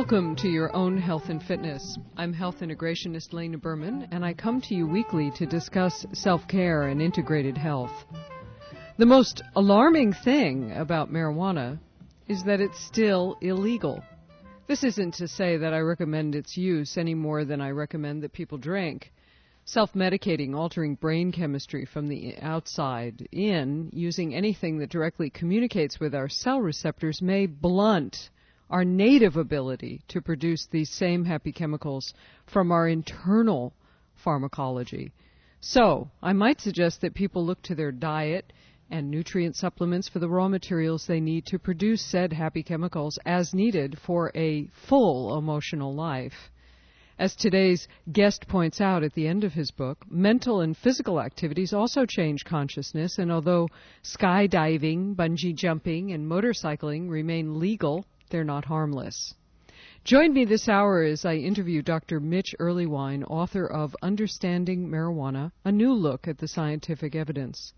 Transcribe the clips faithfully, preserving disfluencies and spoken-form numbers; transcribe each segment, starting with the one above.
Welcome to Your Own Health and Fitness. I'm health integrationist Lena Berman, and I come to you weekly to discuss self-care and integrated health. The most alarming thing about marijuana is that it's still illegal. This isn't to say that I recommend its use any more than I recommend that people drink. Self-medicating, altering brain chemistry from the outside in, using anything that directly communicates with our cell receptors may blunt our native ability to produce these same happy chemicals from our internal pharmacology. So, I might suggest that people look to their diet and nutrient supplements for the raw materials they need to produce said happy chemicals as needed for a full emotional life. As today's guest points out at the end of his book, mental and physical activities also change consciousness, and although skydiving, bungee jumping, and motorcycling remain legal, they're not harmless. Join me this hour as I interview Doctor Mitch Earleywine, author of Understanding Marijuana, A New Look at the Scientific Evidence.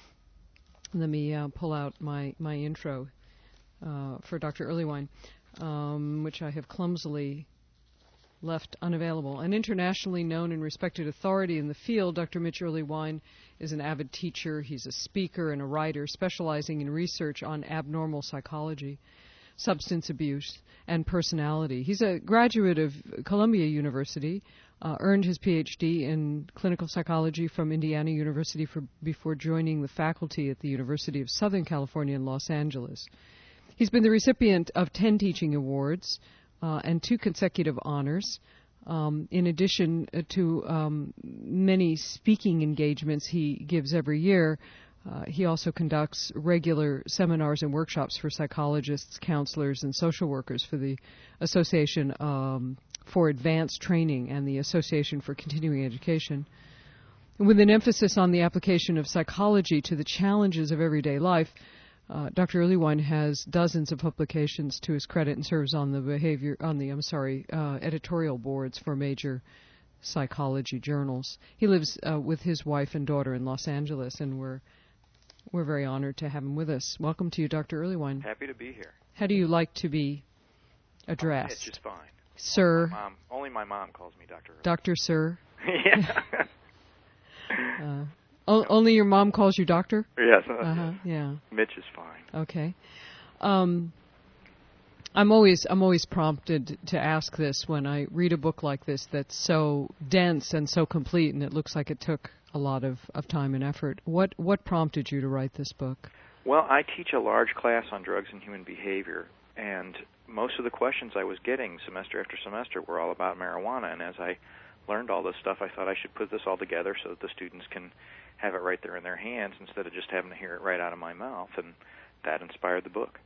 Let me uh, pull out my, my intro uh, for Doctor Earleywine, um, which I have clumsily left unavailable. An internationally known and respected authority in the field, Doctor Mitch Earleywine is an avid teacher. He's a speaker and a writer specializing in research on abnormal psychology, substance abuse, and personality. He's a graduate of Columbia University, uh, earned his P H D in clinical psychology from Indiana University for, before joining the faculty at the University of Southern California in Los Angeles. He's been the recipient of ten teaching awards uh, and two consecutive honors. Um, in addition to um, many speaking engagements he gives every year, Uh, he also conducts regular seminars and workshops for psychologists, counselors, and social workers for the Association um, for Advanced Training and the Association for Continuing Education. And with an emphasis on the application of psychology to the challenges of everyday life, uh, Doctor Earleywine has dozens of publications to his credit and serves on the behavior on the I'm sorry uh, editorial boards for major psychology journals. He lives uh, with his wife and daughter in Los Angeles, and we're We're very honored to have him with us. Welcome to you, Doctor Earleywine. Happy to be here. How do you like to be addressed? Oh, it's just fine. Sir. My mom, only my mom calls me Doctor Earleywine. Doctor Sir. Yeah. uh, o- only your mom calls you doctor? Yes. Uh, Uh-huh. yes. Yeah. Mitch is fine. Okay. Um, I'm always I'm always prompted to ask this when I read a book like this that's so dense and so complete, and it looks like it took a lot of, of time and effort. What what prompted you to write this book? Well, I teach a large class on drugs and human behavior, and most of the questions I was getting semester after semester were all about marijuana, and as I learned all this stuff, I thought I should put this all together so that the students can have it right there in their hands instead of just having to hear it right out of my mouth, and that inspired the book.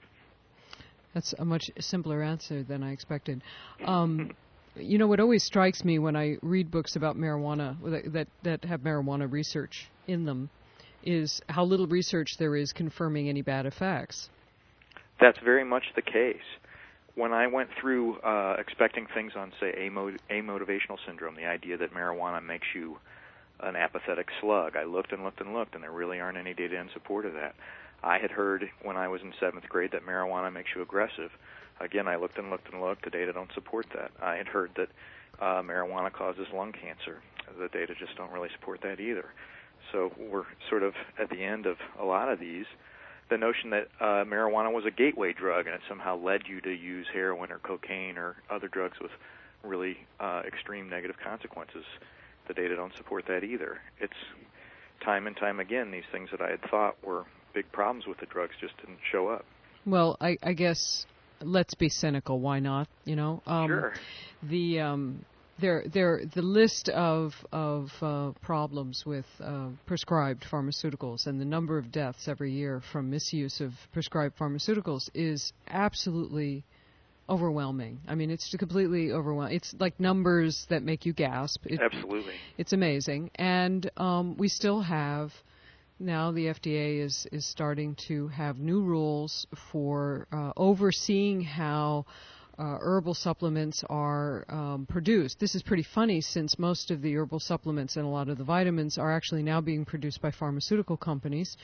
That's a much simpler answer than I expected. Um, you know, what always strikes me when I read books about marijuana that, that have marijuana research in them is how little research there is confirming any bad effects. That's very much the case. When I went through uh, expecting things on, say, amot- amotivational syndrome, the idea that marijuana makes you an apathetic slug, I looked and looked and looked, and there really aren't any data in support of that. I had heard when I was in seventh grade that marijuana makes you aggressive. Again, I looked and looked and looked. The data don't support that. I had heard that uh, marijuana causes lung cancer. The data just don't really support that either. So we're sort of at the end of a lot of these. The notion that uh, marijuana was a gateway drug and it somehow led you to use heroin or cocaine or other drugs with really uh, extreme negative consequences, the data don't support that either. It's time and time again, these things that I had thought were big problems with the drugs just didn't show up. Well, I, I guess let's be cynical. Why not? You know, um, sure. The um, there there the list of of uh, problems with uh, prescribed pharmaceuticals and the number of deaths every year from misuse of prescribed pharmaceuticals is absolutely overwhelming. I mean, it's completely overwhelming. It's like numbers that make you gasp. It, Absolutely. It's amazing, and um, we still have. Now the F D A is, is starting to have new rules for uh, overseeing how uh, herbal supplements are um, produced. This is pretty funny since most of the herbal supplements and a lot of the vitamins are actually now being produced by pharmaceutical companies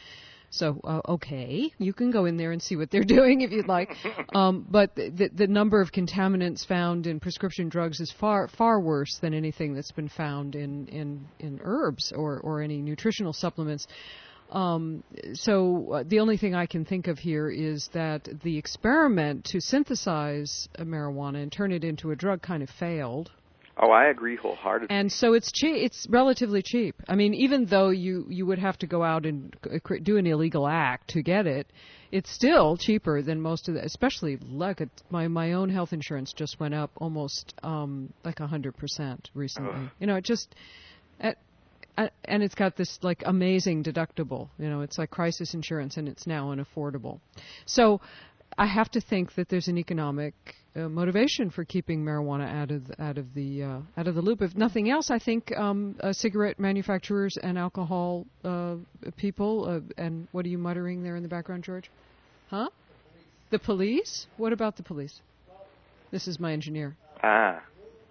So, uh, okay, you can go in there and see what they're doing if you'd like. Um, but the, the number of contaminants found in prescription drugs is far, far worse than anything that's been found in, in, in herbs or, or any nutritional supplements. Um, so uh, the only thing I can think of here is that the experiment to synthesize uh, marijuana and turn it into a drug kind of failed. Oh, I agree wholeheartedly. And so it's cheap. It's relatively cheap. I mean, even though you, you would have to go out and c- do an illegal act to get it, it's still cheaper than most of the, especially like a, my my own health insurance just went up almost um, like a hundred percent recently. Ugh. You know, it just, at, at, and it's got this like amazing deductible. You know, it's like crisis insurance, and it's now unaffordable. So I have to think that there's an economic uh, motivation for keeping marijuana out of the, out of the uh, out of the loop. If nothing else, I think um, uh, cigarette manufacturers and alcohol uh, people. Uh, and what are you muttering there in the background, George? Huh? The police? What about the police? This is my engineer. Ah.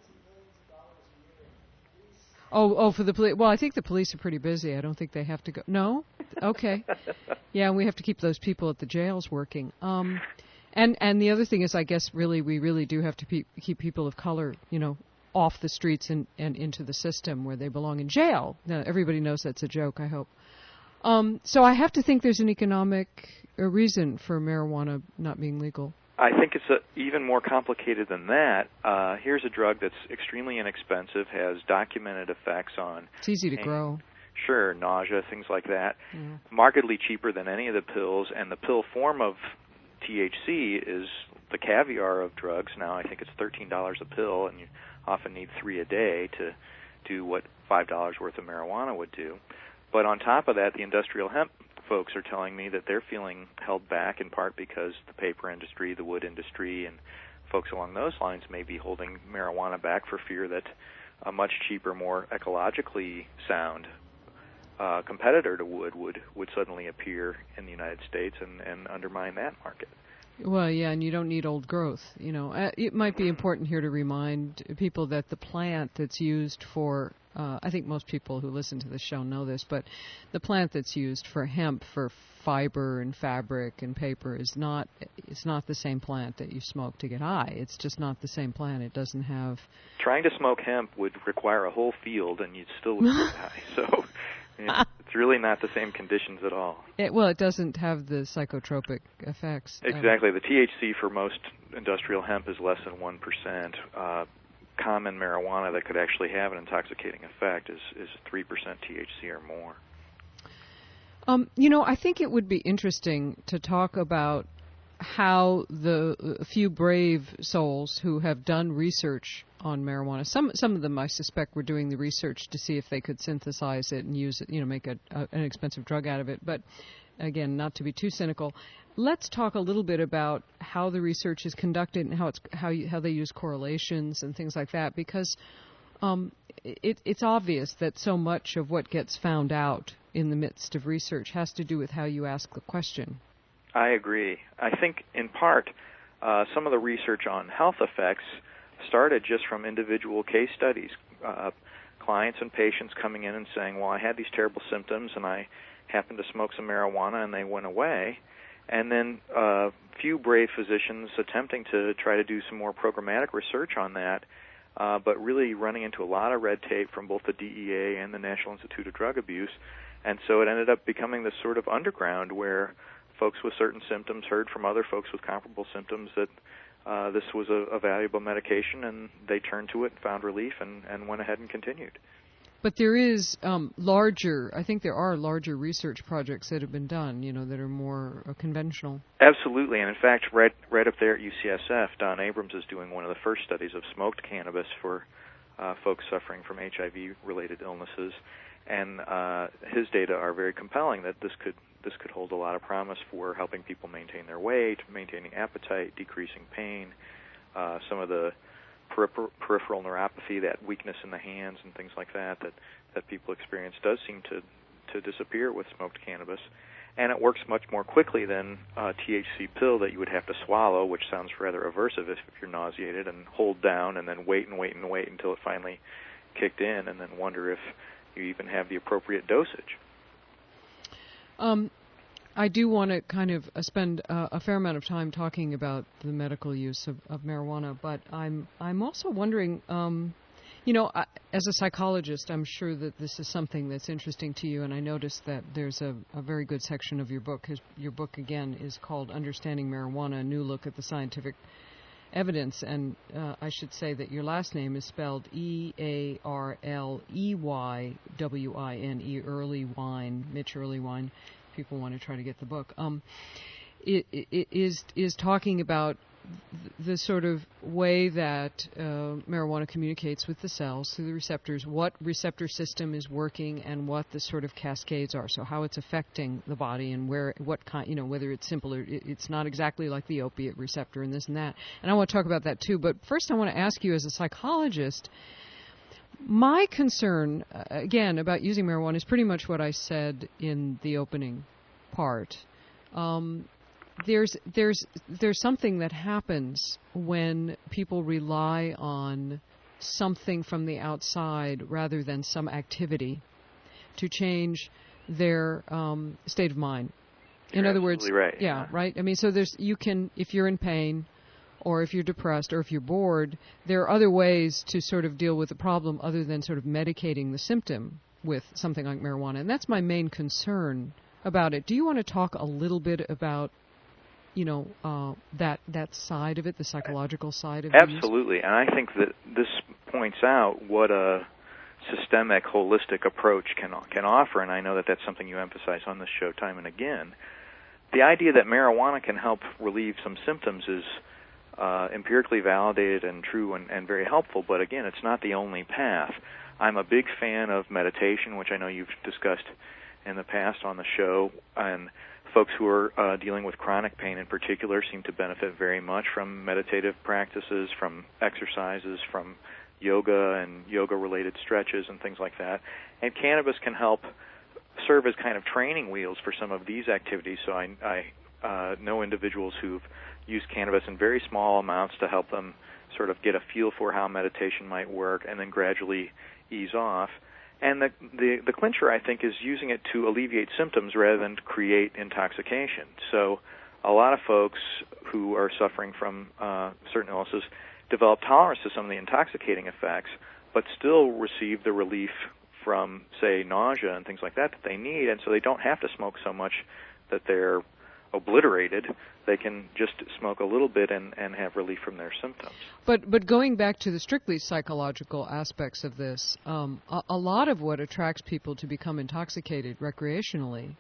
Oh, oh, for the police. Well, I think the police are pretty busy. I don't think they have to go. No? Okay. Yeah, and we have to keep those people at the jails working. Um, and and the other thing is, I guess, really, we really do have to pe- keep people of color, you know, off the streets and, and into the system where they belong in jail. Now, everybody knows that's a joke, I hope. Um, so I have to think there's an economic uh, reason for marijuana not being legal. I think it's a, even more complicated than that. Uh, here's a drug that's extremely inexpensive, has documented effects on It's easy to pain, grow. Sure, nausea, things like that. Yeah. Markedly cheaper than any of the pills, and the pill form of T H C is the caviar of drugs. Now I think it's thirteen dollars a pill, and you often need three a day to do what five dollars worth of marijuana would do. But on top of that, the industrial hemp folks are telling me that they're feeling held back in part because the paper industry, the wood industry, and folks along those lines may be holding marijuana back for fear that a much cheaper, more ecologically sound uh, competitor to wood would, would suddenly appear in the United States and, and undermine that market. Well, yeah, and you don't need old growth. You know, uh, it might be important here to remind people that the plant that's used for, uh, I think most people who listen to the show know this, but the plant that's used for hemp, for fiber and fabric and paper, is not. It's not the same plant that you smoke to get high. It's just not the same plant. It doesn't have. Trying to smoke hemp would require a whole field, and you'd still would get high. So. It's really not the same conditions at all. It, well, it doesn't have the psychotropic effects. Exactly. Um, the T H C for most industrial hemp is less than one percent. Uh, common marijuana that could actually have an intoxicating effect is, is three percent T H C or more. Um, you know, I think it would be interesting to talk about how the uh, few brave souls who have done research on marijuana, some some of them I suspect were doing the research to see if they could synthesize it and use it, you know, make a, a, an expensive drug out of it. But again, not to be too cynical, let's talk a little bit about how the research is conducted and how it's how you, how they use correlations and things like that, because um, it, it's obvious that so much of what gets found out in the midst of research has to do with how you ask the question. I agree. I think, in part, uh, some of the research on health effects started just from individual case studies, uh, clients and patients coming in and saying, well, I had these terrible symptoms, and I happened to smoke some marijuana, and they went away. And then a uh, few brave physicians attempting to try to do some more programmatic research on that, uh, but really running into a lot of red tape from both the D E A and the National Institute of Drug Abuse. And so it ended up becoming this sort of underground where folks with certain symptoms heard from other folks with comparable symptoms that uh, this was a, a valuable medication, and they turned to it and found relief and, and went ahead and continued. But there is um, larger, I think there are larger research projects that have been done, you know, that are more uh, conventional. Absolutely, and in fact, right, right up there at U C S F, Don Abrams is doing one of the first studies of smoked cannabis for uh, folks suffering from H I V-related illnesses, and uh, his data are very compelling that this could This could hold a lot of promise for helping people maintain their weight, maintaining appetite, decreasing pain, uh, some of the peripher- peripheral neuropathy, that weakness in the hands and things like that that, that people experience does seem to, to disappear with smoked cannabis. And it works much more quickly than a T H C pill that you would have to swallow, which sounds rather aversive if, if you're nauseated, and hold down and then wait and wait and wait until it finally kicked in, and then wonder if you even have the appropriate dosage. Um, I do want to kind of uh, spend uh, a fair amount of time talking about the medical use of, of marijuana, but I'm I'm also wondering, um, you know, I, as a psychologist, I'm sure that this is something that's interesting to you, and I noticed that there's a, a very good section of your book. His, your book, again, is called Understanding Marijuana, A New Look at the Scientific Evidence, and uh, I should say that your last name is spelled E A R L E Y W I N E, Early Wine, Mitch Earlywine. People want to try to get the book. Um, it, it, it is is talking about the sort of way that uh, marijuana communicates with the cells through the receptors, what receptor system is working, and what the sort of cascades are. So how it's affecting the body, and where, what kind, you know, whether it's simple or it, it's not exactly like the opiate receptor and this and that. And I want to talk about that too. But first, I want to ask you, as a psychologist, my concern, uh, again, about using marijuana is pretty much what I said in the opening part. Um, there's there's there's something that happens when people rely on something from the outside rather than some activity to change their um, state of mind. You're in other words, right. yeah, right. I mean, so there's you can, if you're in pain, or if you're depressed, or if you're bored, there are other ways to sort of deal with the problem other than sort of medicating the symptom with something like marijuana. And that's my main concern about it. Do you want to talk a little bit about, you know, uh, that that side of it, the psychological side of it? Absolutely. And I think that this points out what a systemic, holistic approach can can offer, and I know that that's something you emphasize on this show time and again. The idea that marijuana can help relieve some symptoms is Uh, empirically validated and true and, and very helpful, but again, it's not the only path. I'm a big fan of meditation, which I know you've discussed in the past on the show, and folks who are uh, dealing with chronic pain in particular seem to benefit very much from meditative practices, from exercises, from yoga and yoga-related stretches and things like that. And cannabis can help serve as kind of training wheels for some of these activities, so I, I uh, know individuals who've use cannabis in very small amounts to help them sort of get a feel for how meditation might work and then gradually ease off. And the, the, the clincher, I think, is using it to alleviate symptoms rather than to create intoxication. So a lot of folks who are suffering from uh, certain illnesses develop tolerance to some of the intoxicating effects, but still receive the relief from, say, nausea and things like that that they need, and so they don't have to smoke so much that they're obliterated. They can just smoke a little bit and, and have relief from their symptoms. But but going back to the strictly psychological aspects of this, um, a, a lot of what attracts people to become intoxicated recreationally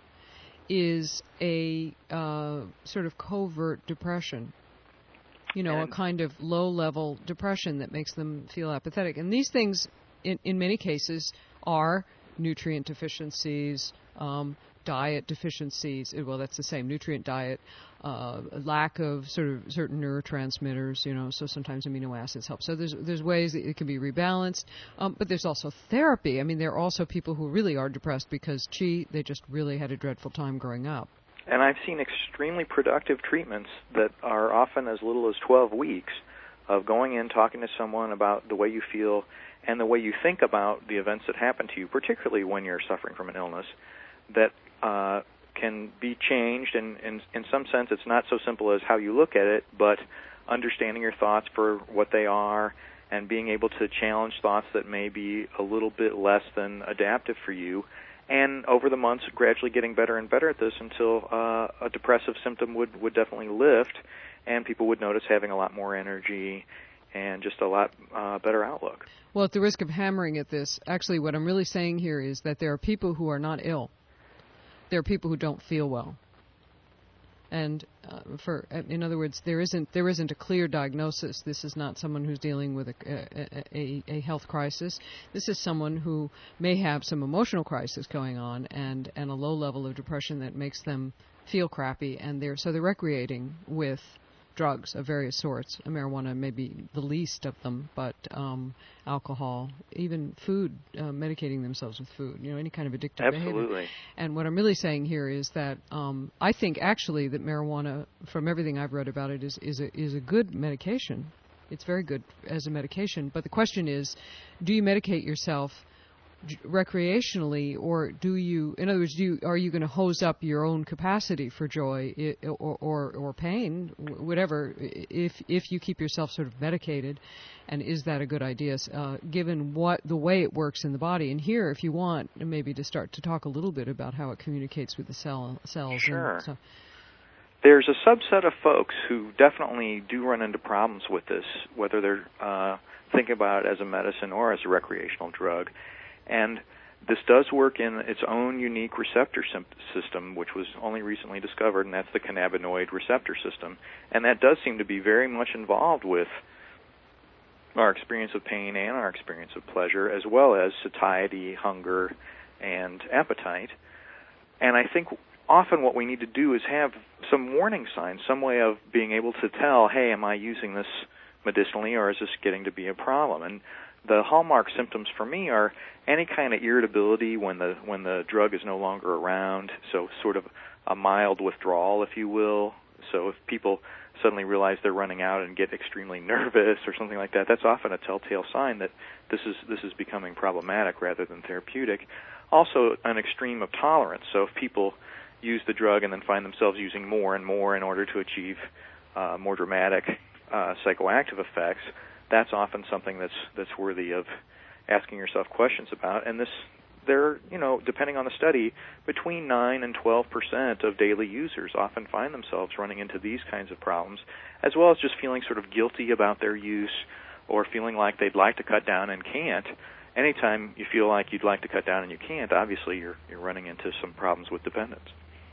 is a uh, sort of covert depression. You know, and a kind of low-level depression that makes them feel apathetic. And these things, in, in many cases, are nutrient deficiencies, um, diet deficiencies, well, that's the same, nutrient diet, uh, lack of sort of certain neurotransmitters, you know, so sometimes amino acids help. So there's there's ways that it can be rebalanced, um, but there's also therapy. I mean, there are also people who really are depressed because, gee, they just really had a dreadful time growing up. And I've seen extremely productive treatments that are often as little as twelve weeks of going in, talking to someone about the way you feel and the way you think about the events that happen to you, particularly when you're suffering from an illness, that uh, can be changed. And in, in some sense, it's not so simple as how you look at it, but understanding your thoughts for what they are and being able to challenge thoughts that may be a little bit less than adaptive for you. And over the months, gradually getting better and better at this until uh, a depressive symptom would, would definitely lift, and people would notice having a lot more energy and just a lot uh, better outlook. Well, at the risk of hammering at this, actually what I'm really saying here is that there are people who are not ill. There are people who don't feel well. And uh, for, in other words, there isn't there isn't a clear diagnosis. This is not someone who's dealing with a, a, a, a health crisis. This is someone who may have some emotional crisis going on and, and a low level of depression that makes them feel crappy. And they're so they're recreating with drugs of various sorts. Marijuana may be the least of them, but um, alcohol, even food, uh, medicating themselves with food, you know, any kind of addictive Absolutely. behavior. And what I'm really saying here is that um, I think actually that marijuana, from everything I've read about it, is, is, a, is a good medication. It's very good as a medication. But the question is, do you medicate yourself j- recreationally, or do you, in other words, do you, are you going to hose up your own capacity for joy I, or, or, or pain, w- whatever, if if you keep yourself sort of medicated, and is that a good idea, uh, given what the way it works in the body? And here, if you want, maybe to start to talk a little bit about how it communicates with the cell cells. Sure. And so. There's a subset of folks who definitely do run into problems with this, whether they're uh, thinking about it as a medicine or as a recreational drug. And this does work in its own unique receptor sim- system, which was only recently discovered, and that's the cannabinoid receptor system. And that does seem to be very much involved with our experience of pain and our experience of pleasure, as well as satiety, hunger, and appetite. And I think often what we need to do is have some warning signs, some way of being able to tell, hey, am I using this medicinally, or is this getting to be a problem? And the hallmark symptoms for me are any kind of irritability when the when the drug is no longer around, so sort of a mild withdrawal, if you will. So if people suddenly realize they're running out and get extremely nervous or something like that, that's often a telltale sign that this is this is becoming problematic rather than therapeutic. Also, an extreme of tolerance. So if people use the drug and then find themselves using more and more in order to achieve uh, more dramatic uh, psychoactive effects, that's often something that's that's worthy of asking yourself questions about. And this, there, you know, depending on the study, between nine and twelve percent of daily users often find themselves running into these kinds of problems, as well as just feeling sort of guilty about their use or feeling like they'd like to cut down and can't. Anytime you feel like you'd like to cut down and you can't, obviously you're you're running into some problems with dependence.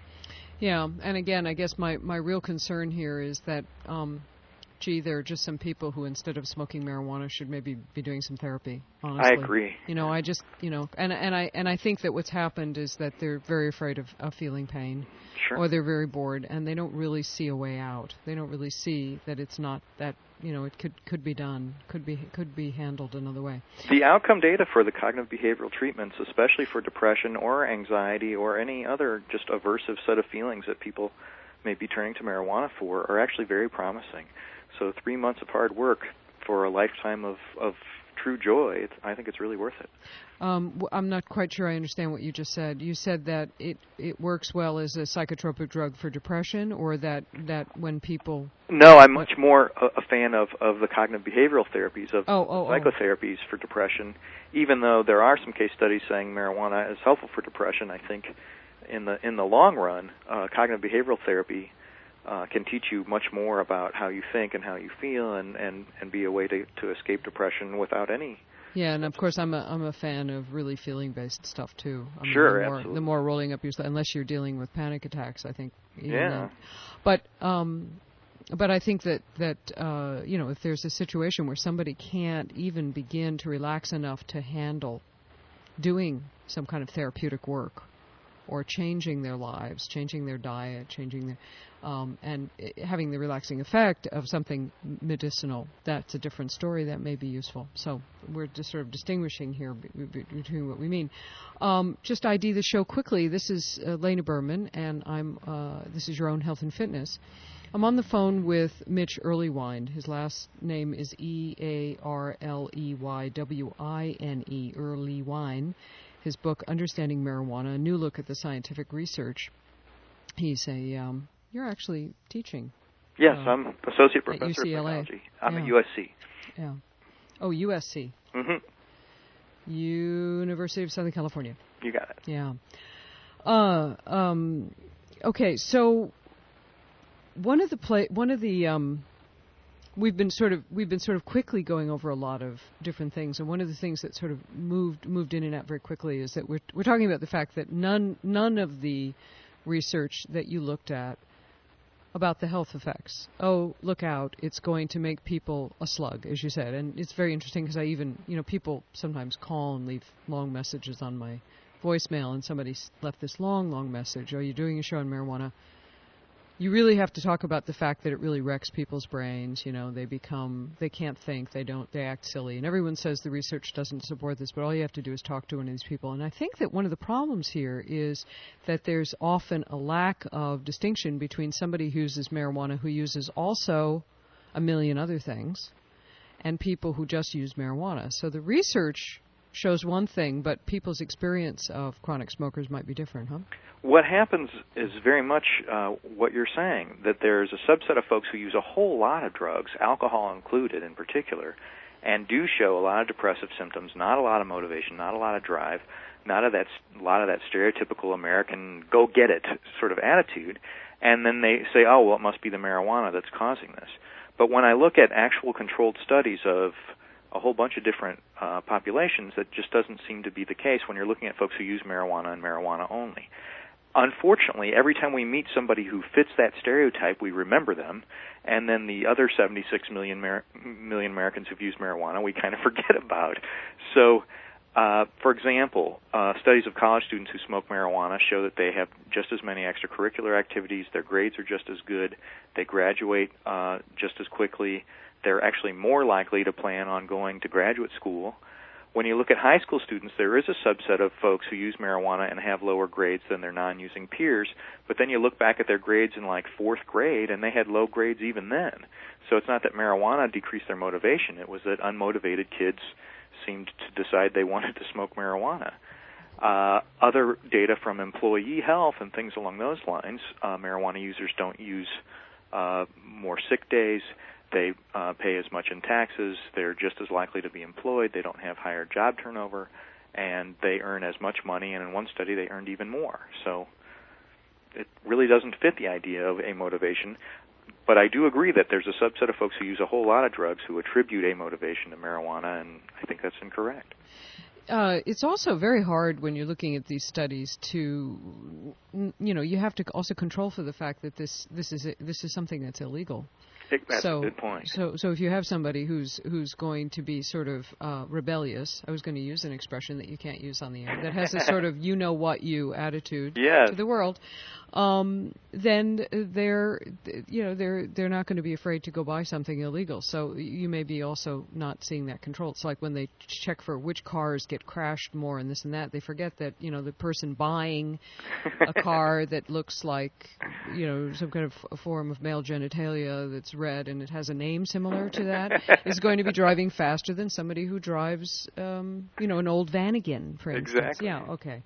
Yeah, and again, I guess my, my real concern here is that, um, gee, there are just some people who, instead of smoking marijuana, should maybe be doing some therapy, honestly. I agree. You know, I just, you know, and and I and I think that what's happened is that they're very afraid of, of feeling pain. Sure. Or they're very bored, and they don't really see a way out. They don't really see that it's not that, you know, it could could be done, could be could be handled another way. The outcome data for the cognitive behavioral treatments, especially for depression or anxiety or any other just aversive set of feelings that people may be turning to marijuana for, are actually very promising. So three months of hard work for a lifetime of, of true joy, it's, I think it's really worth it. Um, w- I'm not quite sure I understand what you just said. You said that it, it works well as a psychotropic drug for depression, or that, that when people... No, I'm much more a, a fan of, of the cognitive behavioral therapies, of oh, oh, psychotherapies oh. for depression, even though there are some case studies saying marijuana is helpful for depression. I think in the in the long run, uh, cognitive behavioral therapy uh, can teach you much more about how you think and how you feel, and, and, and be a way to, to escape depression without any... Yeah, and of course I'm a I'm a fan of really feeling-based stuff too. I mean, sure, the more, absolutely. The more rolling up your sleeve, unless you're dealing with panic attacks, I think. Even yeah. Then. But um, but I think that that uh, you know, if there's a situation where somebody can't even begin to relax enough to handle doing some kind of therapeutic work, or changing their lives, changing their diet, changing their, um, and having the relaxing effect of something medicinal, that's a different story. That may be useful. So we're just sort of distinguishing here b- b- between what we mean. Um, just I D the show quickly. This is uh, Lena Berman, and I'm. Uh, this is Your Own Health and Fitness. I'm on the phone with Mitch Earlywine. His last name is E A R L E Y W I N E, Earlywine. His book, Understanding Marijuana, A New Look at the Scientific Research. He's a, um, you're actually teaching. Yes, uh, I'm associate professor at U C L A. of psychology. I'm yeah. at U S C. Yeah. Oh, U S C. Mm-hmm. University of Southern California. You got it. Yeah. Uh, um, okay, so one of the play, one of the, um, We've been sort of we've been sort of quickly going over a lot of different things, and one of the things that sort of moved moved in and out very quickly is that we're we're talking about the fact that none none of the research that you looked at about the health effects. Oh, look out! It's going to make people a slug, as you said, and it's very interesting because I even you know people sometimes call and leave long messages on my voicemail, and somebody left this long long message. Are you doing a show on marijuana? You really have to talk about the fact that it really wrecks people's brains. You know, they become, they can't think, they don't, they act silly. And everyone says the research doesn't support this, but all you have to do is talk to one of these people. And I think that one of the problems here is that there's often a lack of distinction between somebody who uses marijuana who uses also a million other things and people who just use marijuana. So the research shows one thing, but people's experience of chronic smokers might be different, huh? What happens is very much uh, what you're saying, that there's a subset of folks who use a whole lot of drugs, alcohol included in particular, and do show a lot of depressive symptoms, not a lot of motivation, not a lot of drive, not a, that, a lot of that stereotypical American go-get-it sort of attitude, and then they say, oh, well, it must be the marijuana that's causing this. But when I look at actual controlled studies of a whole bunch of different uh, populations, that just doesn't seem to be the case when you're looking at folks who use marijuana and marijuana only. Unfortunately, every time we meet somebody who fits that stereotype, we remember them, and then the other seventy-six million, Mar- million Americans who've used marijuana, we kind of forget about. So, uh, for example, uh, studies of college students who smoke marijuana show that they have just as many extracurricular activities, their grades are just as good, they graduate uh, just as quickly, they're actually more likely to plan on going to graduate school. When you look at high school students, there is a subset of folks who use marijuana and have lower grades than their non-using peers, but then you look back at their grades in like fourth grade, and they had low grades even then. So it's not that marijuana decreased their motivation. It was that unmotivated kids seemed to decide they wanted to smoke marijuana. Uh, other data from employee health and things along those lines, uh, marijuana users don't use uh, more sick days. They uh, pay as much in taxes. They're just as likely to be employed. They don't have higher job turnover, and they earn as much money. And in one study, they earned even more. So it really doesn't fit the idea of amotivation. But I do agree that there's a subset of folks who use a whole lot of drugs who attribute amotivation to marijuana, and I think that's incorrect. Uh, it's also very hard when you're looking at these studies to, you know, you have to also control for the fact that this this is a, this is something that's illegal. That's so, a good point. So, so if you have somebody who's who's going to be sort of uh, rebellious, I was going to use an expression that you can't use on the air, that has a sort of you know what you attitude yes. to the world, um, then they're you know they're they're not going to be afraid to go buy something illegal. So you may be also not seeing that control. It's like when they check for which cars get crashed more and this and that, they forget that you know the person buying a car that looks like you know some kind of a form of male genitalia that's red and it has a name similar to that is going to be driving faster than somebody who drives, um, you know, an old Vanagon, for instance. Exactly. Yeah. Okay.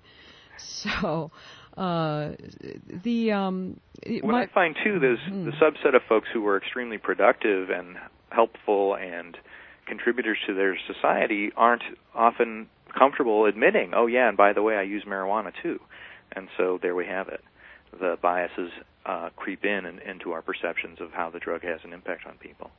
So uh, the um, what my, I find too, there's mm, the subset of folks who are extremely productive and helpful and contributors to their society aren't often comfortable admitting, oh yeah, and by the way, I use marijuana too. And so there we have it. The biases uh, creep in and into our perceptions of how the drug has an impact on people.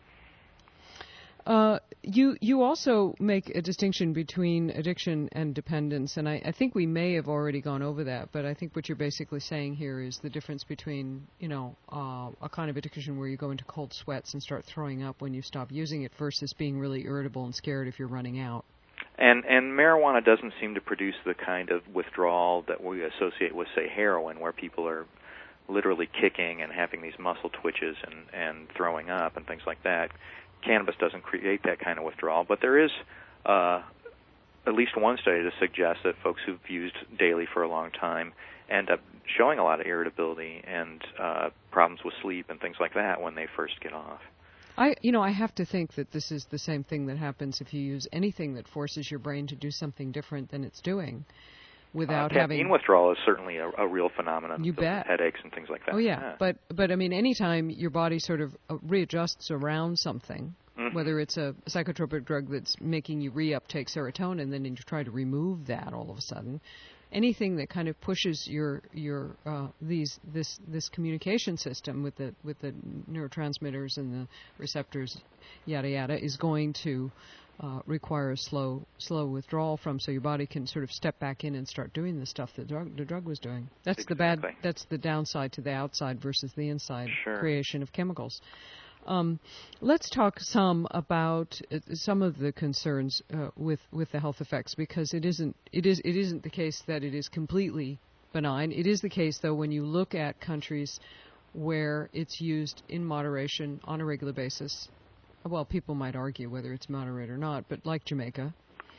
Uh, you you also make a distinction between addiction and dependence, and I, I think we may have already gone over that, but I think what you're basically saying here is the difference between, you know, uh, a kind of addiction where you go into cold sweats and start throwing up when you stop using it versus being really irritable and scared if you're running out. And and marijuana doesn't seem to produce the kind of withdrawal that we associate with, say, heroin, where people are literally kicking and having these muscle twitches and, and throwing up and things like that. Cannabis doesn't create that kind of withdrawal, but there is uh, at least one study to suggest that folks who've used daily for a long time end up showing a lot of irritability and uh, problems with sleep and things like that when they first get off. I, you know, I have to think that this is the same thing that happens if you use anything that forces your brain to do something different than it's doing, without uh, having. Caffeine withdrawal is certainly a, a real phenomenon. You bet. Headaches and things like that. Oh yeah, yeah. but but I mean, anytime your body sort of uh, readjusts around something, mm-hmm. whether it's a psychotropic drug that's making you reuptake serotonin, and then you try to remove that all of a sudden. Anything that kind of pushes your your uh, these this this communication system with the with the neurotransmitters and the receptors, yada yada, is going to uh, require a slow slow withdrawal from, so your body can sort of step back in and start doing the stuff that the drug, the drug was doing. That's exactly. the bad. That's the downside to the outside versus the inside sure. creation of chemicals. Um, let's talk some about uh, some of the concerns uh, with with the health effects, because it isn't it is it isn't the case that it is completely benign. It is the case, though, when you look at countries where it's used in moderation on a regular basis. Well, people might argue whether it's moderate or not, but like Jamaica,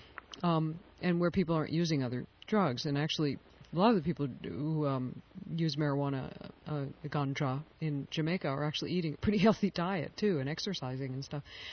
um, and where people aren't using other drugs, and actually. A lot of the people who um, use marijuana, uh, ganja, in Jamaica are actually eating a pretty healthy diet, too, and exercising and stuff.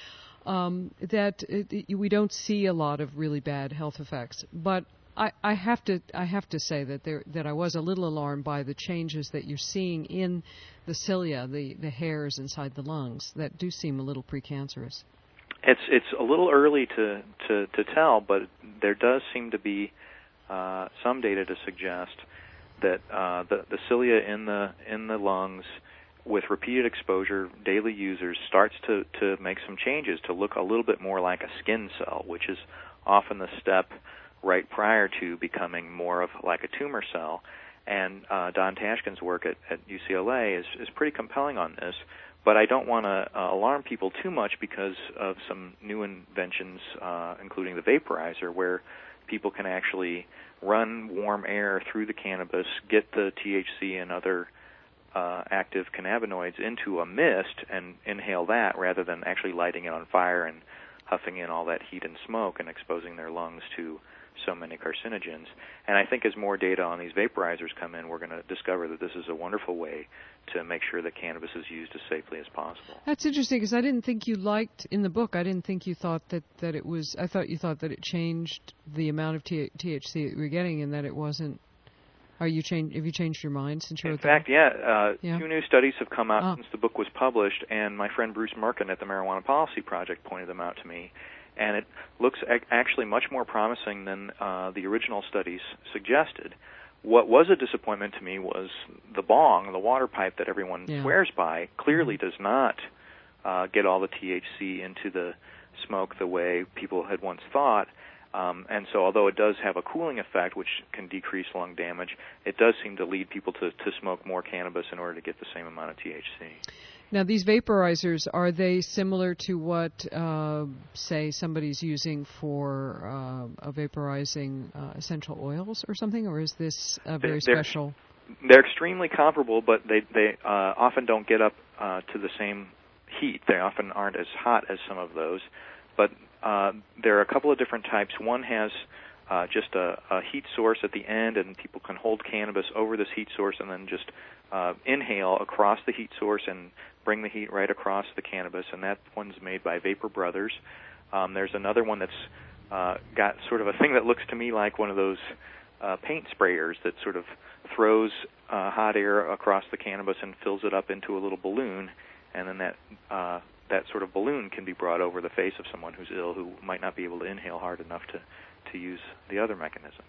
um, that it, it, we don't see a lot of really bad health effects. But I, I have to I have to say that there that I was a little alarmed by the changes that you're seeing in the cilia, the, the hairs inside the lungs, that do seem a little precancerous. It's it's a little early to, to, to tell, but there does seem to be uh, some data to suggest that uh, the, the cilia in the in the lungs, with repeated exposure, daily users, starts to, to make some changes to look a little bit more like a skin cell, which is often the step right prior to becoming more of like a tumor cell. And uh, Don Tashkin's work at, at U C L A is, is pretty compelling on this. But I don't want to uh, alarm people too much because of some new inventions, uh, including the vaporizer, where people can actually run warm air through the cannabis, get the T H C and other uh, active cannabinoids into a mist and inhale that rather than actually lighting it on fire and huffing in all that heat and smoke and exposing their lungs to so many carcinogens. And I think as more data on these vaporizers come in, we're going to discover that this is a wonderful way to make sure that cannabis is used as safely as possible. That's interesting, because I didn't think you liked, in the book, I didn't think you thought that, that it was, I thought you thought that it changed the amount of T- THC that you were getting and that it wasn't. Are you change? Have you changed your mind since you wrote In fact, the yeah, uh, yeah. Two new studies have come out oh. since the book was published, and my friend Bruce Merkin at the Marijuana Policy Project pointed them out to me. And it looks ac- actually much more promising than uh, the original studies suggested. What was a disappointment to me was the bong, the water pipe that everyone yeah. swears by, clearly does not uh, get all the T H C into the smoke the way people had once thought. Um, and so although it does have a cooling effect, which can decrease lung damage, it does seem to lead people to, to smoke more cannabis in order to get the same amount of T H C. Now, these vaporizers, are they similar to what, uh, say, somebody's using for uh, a vaporizing uh, essential oils or something, or is this a very they're, special? They're extremely comparable, but they, they uh, often don't get up uh, to the same heat. They often aren't as hot as some of those. But uh, there are a couple of different types. One has uh, just a, a heat source at the end, and people can hold cannabis over this heat source and then just uh, inhale across the heat source and bring the heat right across the cannabis, and that one's made by Vapor Brothers. Um, there's another one that's uh, got sort of a thing that looks to me like one of those uh, paint sprayers that sort of throws uh, hot air across the cannabis and fills it up into a little balloon, and then that uh, that sort of balloon can be brought over the face of someone who's ill who might not be able to inhale hard enough to, to use the other mechanism.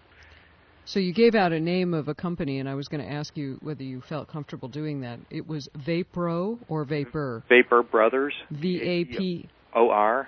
So you gave out a name of a company, and I was going to ask you whether you felt comfortable doing that. It was Vapro or Vapor? Vapor Brothers. V A P O R.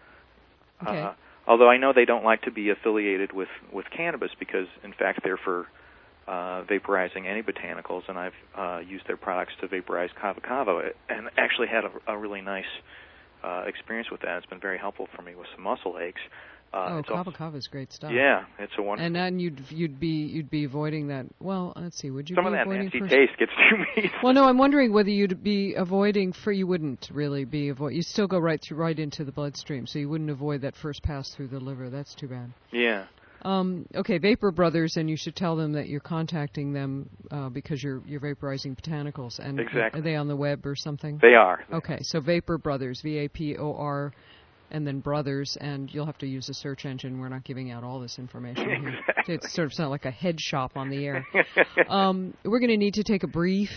Okay. Uh, although I know they don't like to be affiliated with, with cannabis because, in fact, they're for uh, vaporizing any botanicals, and I've uh, used their products to vaporize kava kava and actually had a, a really nice uh, experience with that. It's been very helpful for me with some muscle aches. Uh, oh, kava kava is great stuff. Yeah, it's a wonderful. And then you'd you'd be you'd be avoiding that. Well, let's see. Would you some be of that avoiding nasty for... taste gets to me? Well, no, I'm wondering whether you'd be avoiding. For you wouldn't really be avoid. You still go right through right into the bloodstream, so you wouldn't avoid that first pass through the liver. That's too bad. Yeah. Um, okay, Vapor Brothers, and you should tell them that you're contacting them uh, because you're you're vaporizing botanicals. And exactly. Are they on the web or something? They are. Okay, so Vapor Brothers, V A P O R, and then Brothers, and you'll have to use a search engine. We're not giving out all this information here. Exactly. It sort of sounds like a head shop on the air. um, we're going to need to take a brief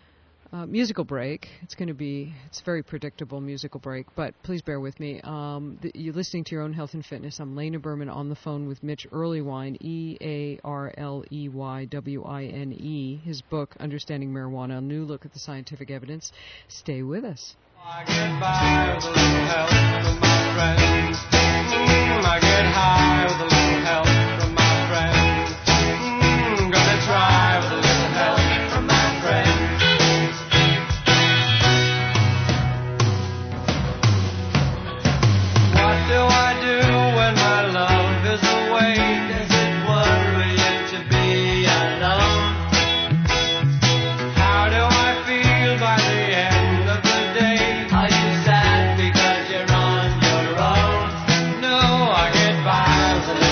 uh, musical break. It's going to be, it's a very predictable musical break, but please bear with me. Um, the, you're listening to Your Own Health and Fitness. I'm Lena Berman on the phone with Mitch Earleywine, E A R L E Y W I N E. His book, Understanding Marijuana, a new look at the scientific evidence. Stay with us. I get by with a little help from my friends. Mm, I get high with a little help from my friends. Mm, gonna try with a little help from my friends. What do I do when my love is away? Does it worry you to be alone? How do I feel by the end of the day? Are you sad because you're on your own? No, I get by with a little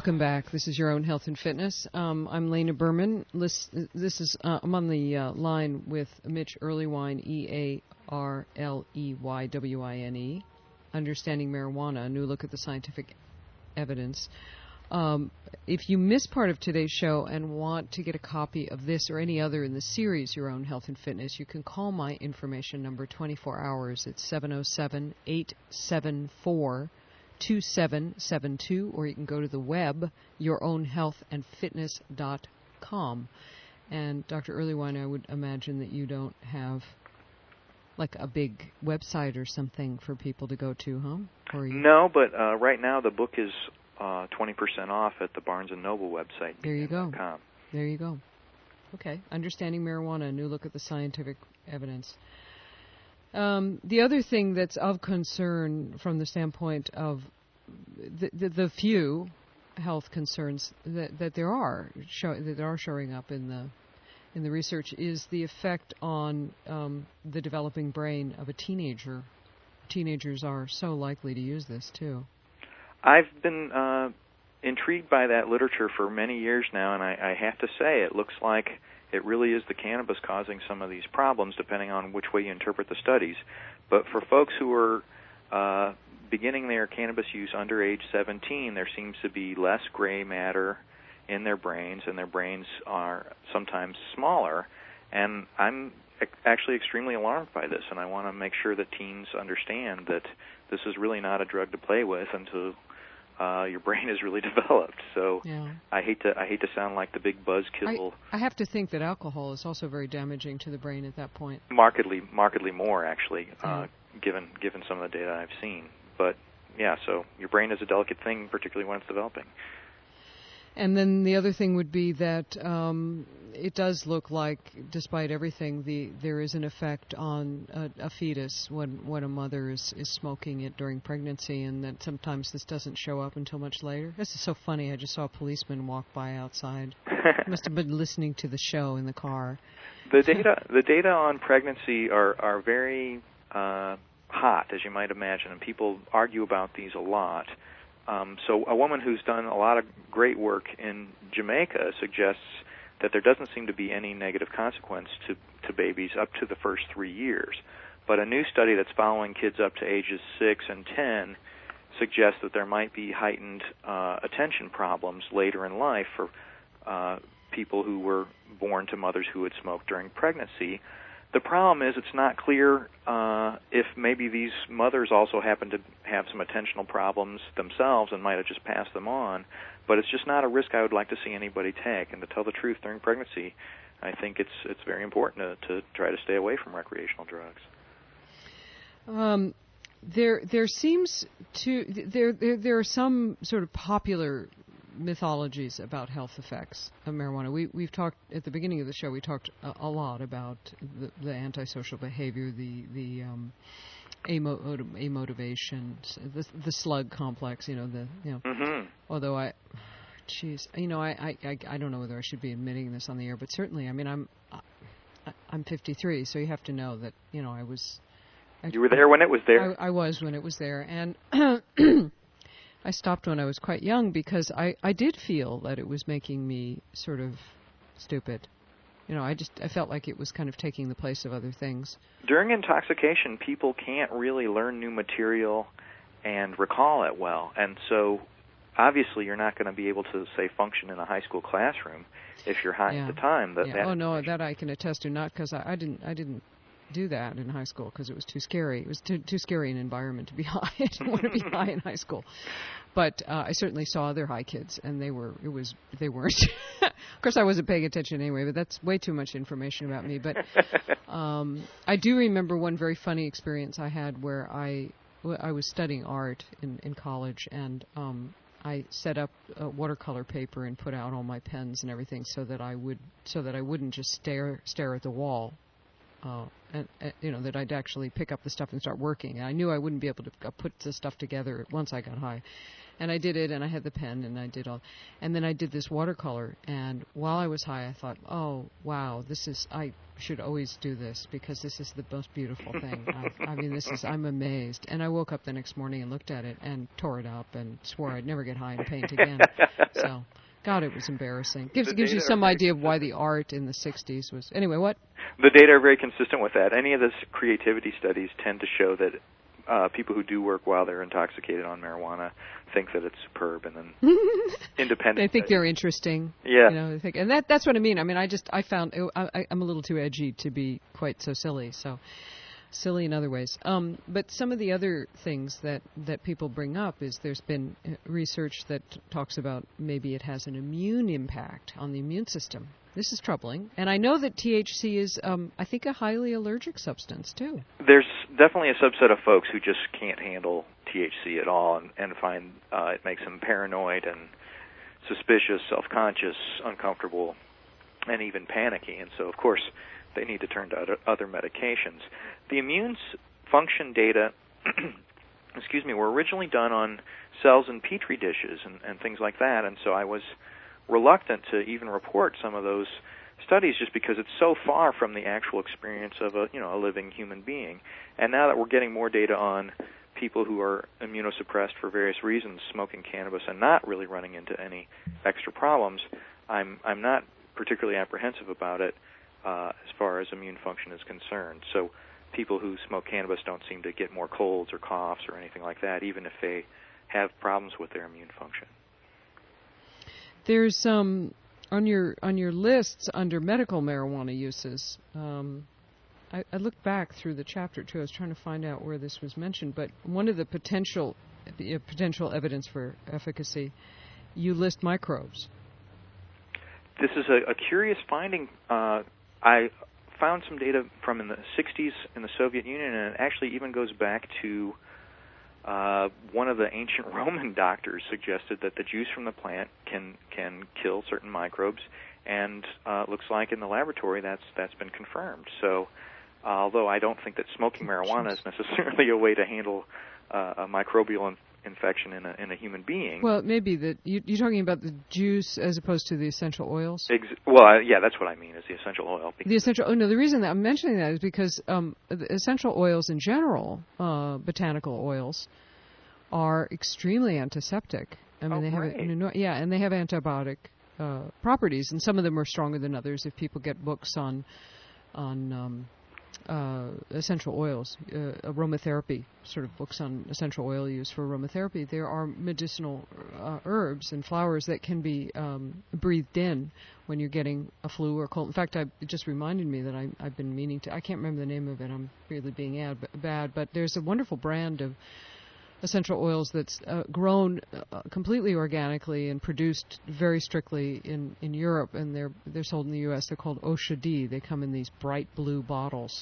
Welcome back. This is Your Own Health and Fitness. Um, I'm Lena Berman. This, this is uh, I'm on the uh, line with Mitch Earleywine, E A R L E Y W I N E, Understanding Marijuana, a new look at the scientific evidence. Um, if you miss part of today's show and want to get a copy of this or any other in the series, Your Own Health and Fitness, you can call my information number twenty-four hours. It's seven oh seven, eight seven four, two seven seven two, or you can go to the web, your own health and fitness dot com. And Doctor Earleywine, I would imagine that you don't have like a big website or something for people to go to, huh? Or you... No, but uh, right now the book is uh, twenty percent off at the Barnes and Noble website. There you go. Com. There you go. Okay. Understanding Marijuana, a new look at the scientific evidence. Um, the other thing that's of concern from the standpoint of the, the, the few health concerns that, that there are show, that are showing up in the in the research is the effect on um, the developing brain of a teenager. Teenagers are so likely to use this too. I've been uh, intrigued by that literature for many years now, and I, I have to say it looks like it really is the cannabis causing some of these problems, depending on which way you interpret the studies. But for folks who are uh, beginning their cannabis use under age seventeen, there seems to be less gray matter in their brains, and their brains are sometimes smaller. And I'm actually extremely alarmed by this, and I want to make sure that teens understand that this is really not a drug to play with until uh, your brain is really developed. So yeah. I hate to I hate to sound like the big buzzkill. I, I have to think that alcohol is also very damaging to the brain at that point. Markedly, markedly more actually, yeah. uh, given given some of the data I've seen. But yeah, so your brain is a delicate thing, particularly when it's developing. And then the other thing would be that um, it does look like, despite everything, the there is an effect on a, a fetus when, when a mother is, is smoking it during pregnancy, and that sometimes this doesn't show up until much later. This is so funny. I just saw a policeman walk by outside. Must have been listening to the show in the car. The data the data on pregnancy are, are very uh, hot, as you might imagine, and people argue about these a lot. Um, so a woman who's done a lot of great work in Jamaica suggests that there doesn't seem to be any negative consequence to, to babies up to the first three years. But a new study that's following kids up to ages six and ten suggests that there might be heightened uh, attention problems later in life for uh, people who were born to mothers who had smoked during pregnancy. The problem is it's not clear uh, if maybe these mothers also happen to have some attentional problems themselves and might have just passed them on, but it's just not a risk I would like to see anybody take. And to tell the truth, during pregnancy, I think it's it's very important to, to try to stay away from recreational drugs. Um, there there seems to there, there there are some sort of popular mythologies about health effects of marijuana. We, we've talked at the beginning of the show. We talked a, a lot about the, the antisocial behavior, the the um, amo- amotivation, the the slug complex. You know the you know. Mm-hmm. Although I, geez, you know I, I, I don't know whether I should be admitting this on the air, but certainly I mean I'm I, I'm fifty-three, so you have to know that you know I was. I, you were there when it was there. I, I was when it was there, and. I stopped when I was quite young because I, I did feel that it was making me sort of stupid. You know, I just I felt like it was kind of taking the place of other things. During intoxication, people can't really learn new material and recall it well. And so obviously you're not going to be able to, say, function in a high school classroom if you're high yeah. at the time. That, yeah. that oh, no, that I can attest to. Not because I, I didn't I didn't do that in high school because it was too scary. It was too too scary an environment to be high. I didn't want to be high in high school. But uh, I certainly saw other high kids, and they were it was they weren't. Of course, I wasn't paying attention anyway. But that's way too much information about me. But um, I do remember one very funny experience I had where I I was studying art in in college, and um, I set up a watercolor paper and put out all my pens and everything so that I would so that I wouldn't just stare stare at the wall uh, and, uh, you know, that I'd actually pick up the stuff and start working. And I knew I wouldn't be able to uh, put the stuff together once I got high. And I did it, and I had the pen, and I did all. And then I did this watercolor, and while I was high, I thought, oh, wow, this is, I should always do this, because this is the most beautiful thing. I, I mean, this is, I'm amazed. And I woke up the next morning and looked at it and tore it up and swore I'd never get high and paint again. So, God, it was embarrassing. Gives, gives you some idea of why the art in the sixties was, anyway, what? The data are very consistent with that. Any of the creativity studies tend to show that Uh, people who do work while they're intoxicated on marijuana think that it's superb, and then independent. They think they're interesting. Yeah, you know, they think, and that that's what I mean. I mean, I just I found I, I'm a little too edgy to be quite so silly. So silly in other ways. Um, but some of the other things that that people bring up is there's been research that talks about maybe it has an immune impact on the immune system. This is troubling. And I know that T H C is, um, I think, a highly allergic substance, too. There's definitely a subset of folks who just can't handle T H C at all and, and find uh, it makes them paranoid and suspicious, self-conscious, uncomfortable, and even panicky. And so, of course, they need to turn to other, other medications. The immune function data, excuse me, were originally done on cells in Petri dishes and, and things like that. And so I was reluctant to even report some of those studies just because it's so far from the actual experience of a, you know, a living human being. And now that we're getting more data on people who are immunosuppressed for various reasons, smoking cannabis and not really running into any extra problems, I'm I'm not particularly apprehensive about it uh, as far as immune function is concerned. So people who smoke cannabis don't seem to get more colds or coughs or anything like that, even if they have problems with their immune function. There's um on your on your lists under medical marijuana uses. Um, I, I looked back through the chapter too. I was trying to find out where this was mentioned, but one of the potential the, uh, potential evidence for efficacy, you list microbes. This is a, a curious finding. Uh, I found some data from in the sixties in the Soviet Union, and it actually even goes back to Uh, one of the ancient Roman doctors suggested that the juice from the plant can can kill certain microbes, and uh, it looks like in the laboratory that's that's been confirmed. So, uh, although I don't think that smoking marijuana is necessarily a way to handle uh, a microbial in- infection in a in a human being. Well, maybe that you, you're talking about the juice as opposed to the essential oils. Ex- well, uh, yeah, that's what I mean is the essential oil. The essential. Oh no, the reason that I'm mentioning that is because um, the essential oils in general, uh, botanical oils, are extremely antiseptic. I mean, oh, they have great. an, an, yeah, and they have antibiotic uh, properties, and some of them are stronger than others. If people get books on on um, uh, essential oils, uh, aromatherapy, sort of books on essential oil use for aromatherapy, there are medicinal uh, herbs and flowers that can be um, breathed in when you're getting a flu or cold. In fact, I, it just reminded me that I, I've been meaning to. I can't remember the name of it. I'm really being ad, bad, but there's a wonderful brand of essential oils that's uh, grown uh, completely organically and produced very strictly in, in Europe, and they're they're sold in the U S. They're called Oshadi. They come in these bright blue bottles,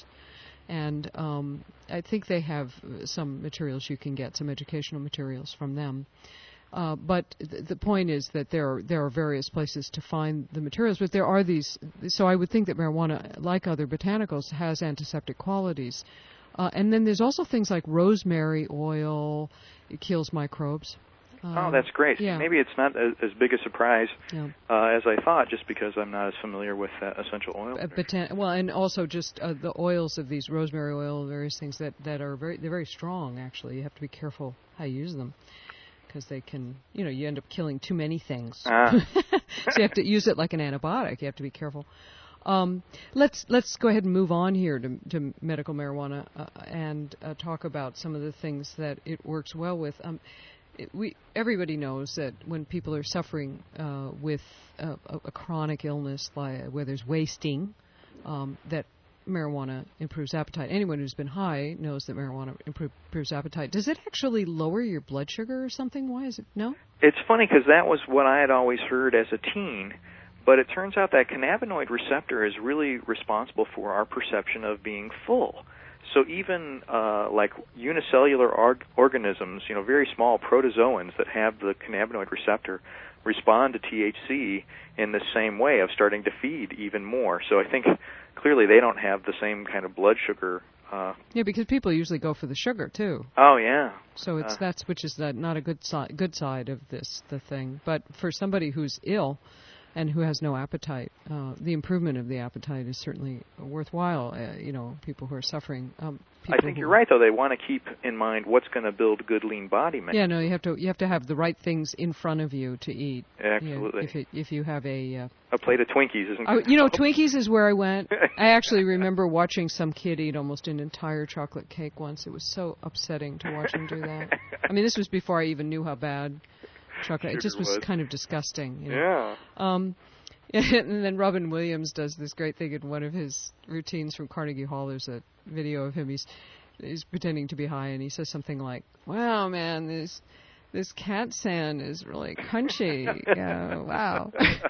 and um, I think they have some materials you can get, some educational materials from them. Uh, but th- the point is that there are, there are various places to find the materials, but there are these. So I would think that marijuana, like other botanicals, has antiseptic qualities. Uh, and then there's also things like rosemary oil. It kills microbes. Uh, oh, that's great. Yeah. Maybe it's not as, as big a surprise yeah. uh, as I thought, just because I'm not as familiar with uh, essential oil. Uh, botan- well, and also just uh, the oils of these rosemary oil and various things that, that are very they're very strong. Actually, you have to be careful how you use them because they can, you know, you end up killing too many things. Ah. So you have to use it like an antibiotic. You have to be careful. Um, let's let's go ahead and move on here to, to medical marijuana uh, and uh, talk about some of the things that it works well with. Um, it, we everybody knows that when people are suffering uh, with a, a, a chronic illness, like where there's wasting, um, that marijuana improves appetite. Anyone who's been high knows that marijuana improve, improves appetite. Does it actually lower your blood sugar or something? Why is it no? It's funny because that was what I had always heard as a teen. But it turns out that cannabinoid receptor is really responsible for our perception of being full. So even uh, like unicellular org- organisms, you know, very small protozoans that have the cannabinoid receptor respond to T H C in the same way of starting to feed even more. So I think clearly they don't have the same kind of blood sugar. Uh, yeah, because people usually go for the sugar too. Oh yeah. So it's uh, that's which is that not a good side good side of this the thing. But for somebody who's ill and who has no appetite, uh, the improvement of the appetite is certainly worthwhile. Uh, you know, people who are suffering. Um, I think you're right, though. They want to keep in mind what's going to build a good lean body mass. Yeah, no, you have to you have to have the right things in front of you to eat. Absolutely. You know, if it, if you have a uh, a plate of Twinkies isn't. I, you know, Twinkies is where I went. I actually remember watching some kid eat almost an entire chocolate cake once. It was so upsetting to watch him do that. I mean, this was before I even knew how bad chocolate. Sugar It just was, was kind of disgusting. You know? Yeah. Um, and then Robin Williams does this great thing in one of his routines from Carnegie Hall. There's a video of him. He's he's pretending to be high, and he says something like, "Wow, man, this this cat sand is really crunchy. Yeah, wow."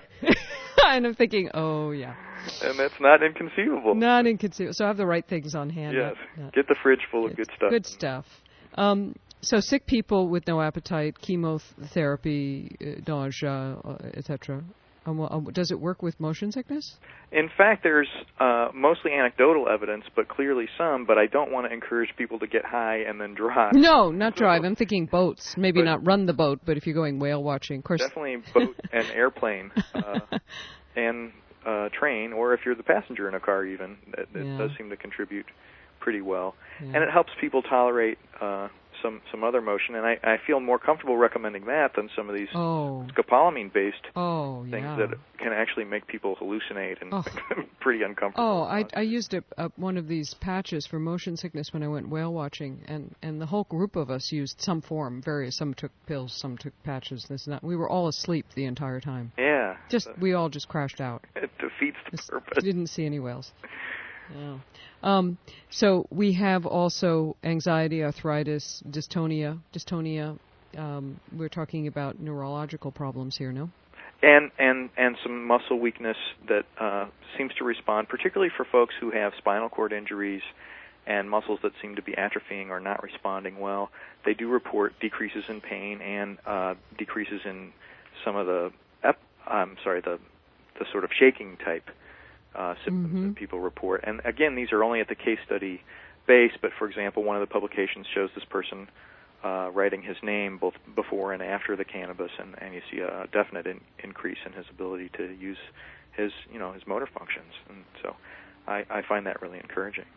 And I'm thinking, oh yeah. And that's not inconceivable. Not inconceivable. So I have the right things on hand. Yes. Not, not Get the fridge full of good stuff. Good stuff. Um, so sick people with no appetite, chemotherapy, uh, nausea, uh, et cetera. Um, um, does it work with motion sickness? In fact, there's uh, mostly anecdotal evidence, but clearly some. But I don't want to encourage people to get high and then drive. No, not drive. I'm thinking boats. Maybe but not run the boat, but if you're going whale watching, of course. Definitely boat and airplane uh, and uh, train, or if you're the passenger in a car, even it, it yeah. does seem to contribute pretty well, yeah. and it helps people tolerate uh, some some other motion. And I, I feel more comfortable recommending that than some of these oh. scopolamine-based oh, things yeah. that can actually make people hallucinate and oh. pretty uncomfortable. Oh, I, I used a, a, one of these patches for motion sickness when I went whale watching, and, and the whole group of us used some form, various. Some took pills, some took patches. This and that. We were all asleep the entire time. Yeah. Just we all just crashed out. It defeats the just purpose. Didn't see any whales. Yeah. Um, so we have also anxiety, arthritis, dystonia. Dystonia. Um, we're talking about neurological problems here, no? And and and some muscle weakness that uh, seems to respond, particularly for folks who have spinal cord injuries and muscles that seem to be atrophying or not responding well. They do report decreases in pain and uh, decreases in some of the ep- I'm sorry the the sort of shaking type uh, symptoms mm-hmm. that people report. And again, these are only at the case study base. But for example, one of the publications shows this person Uh, writing his name both before and after the cannabis, and, and you see a definite in, increase in his ability to use his, you know, his motor functions, and so I, I find that really encouraging.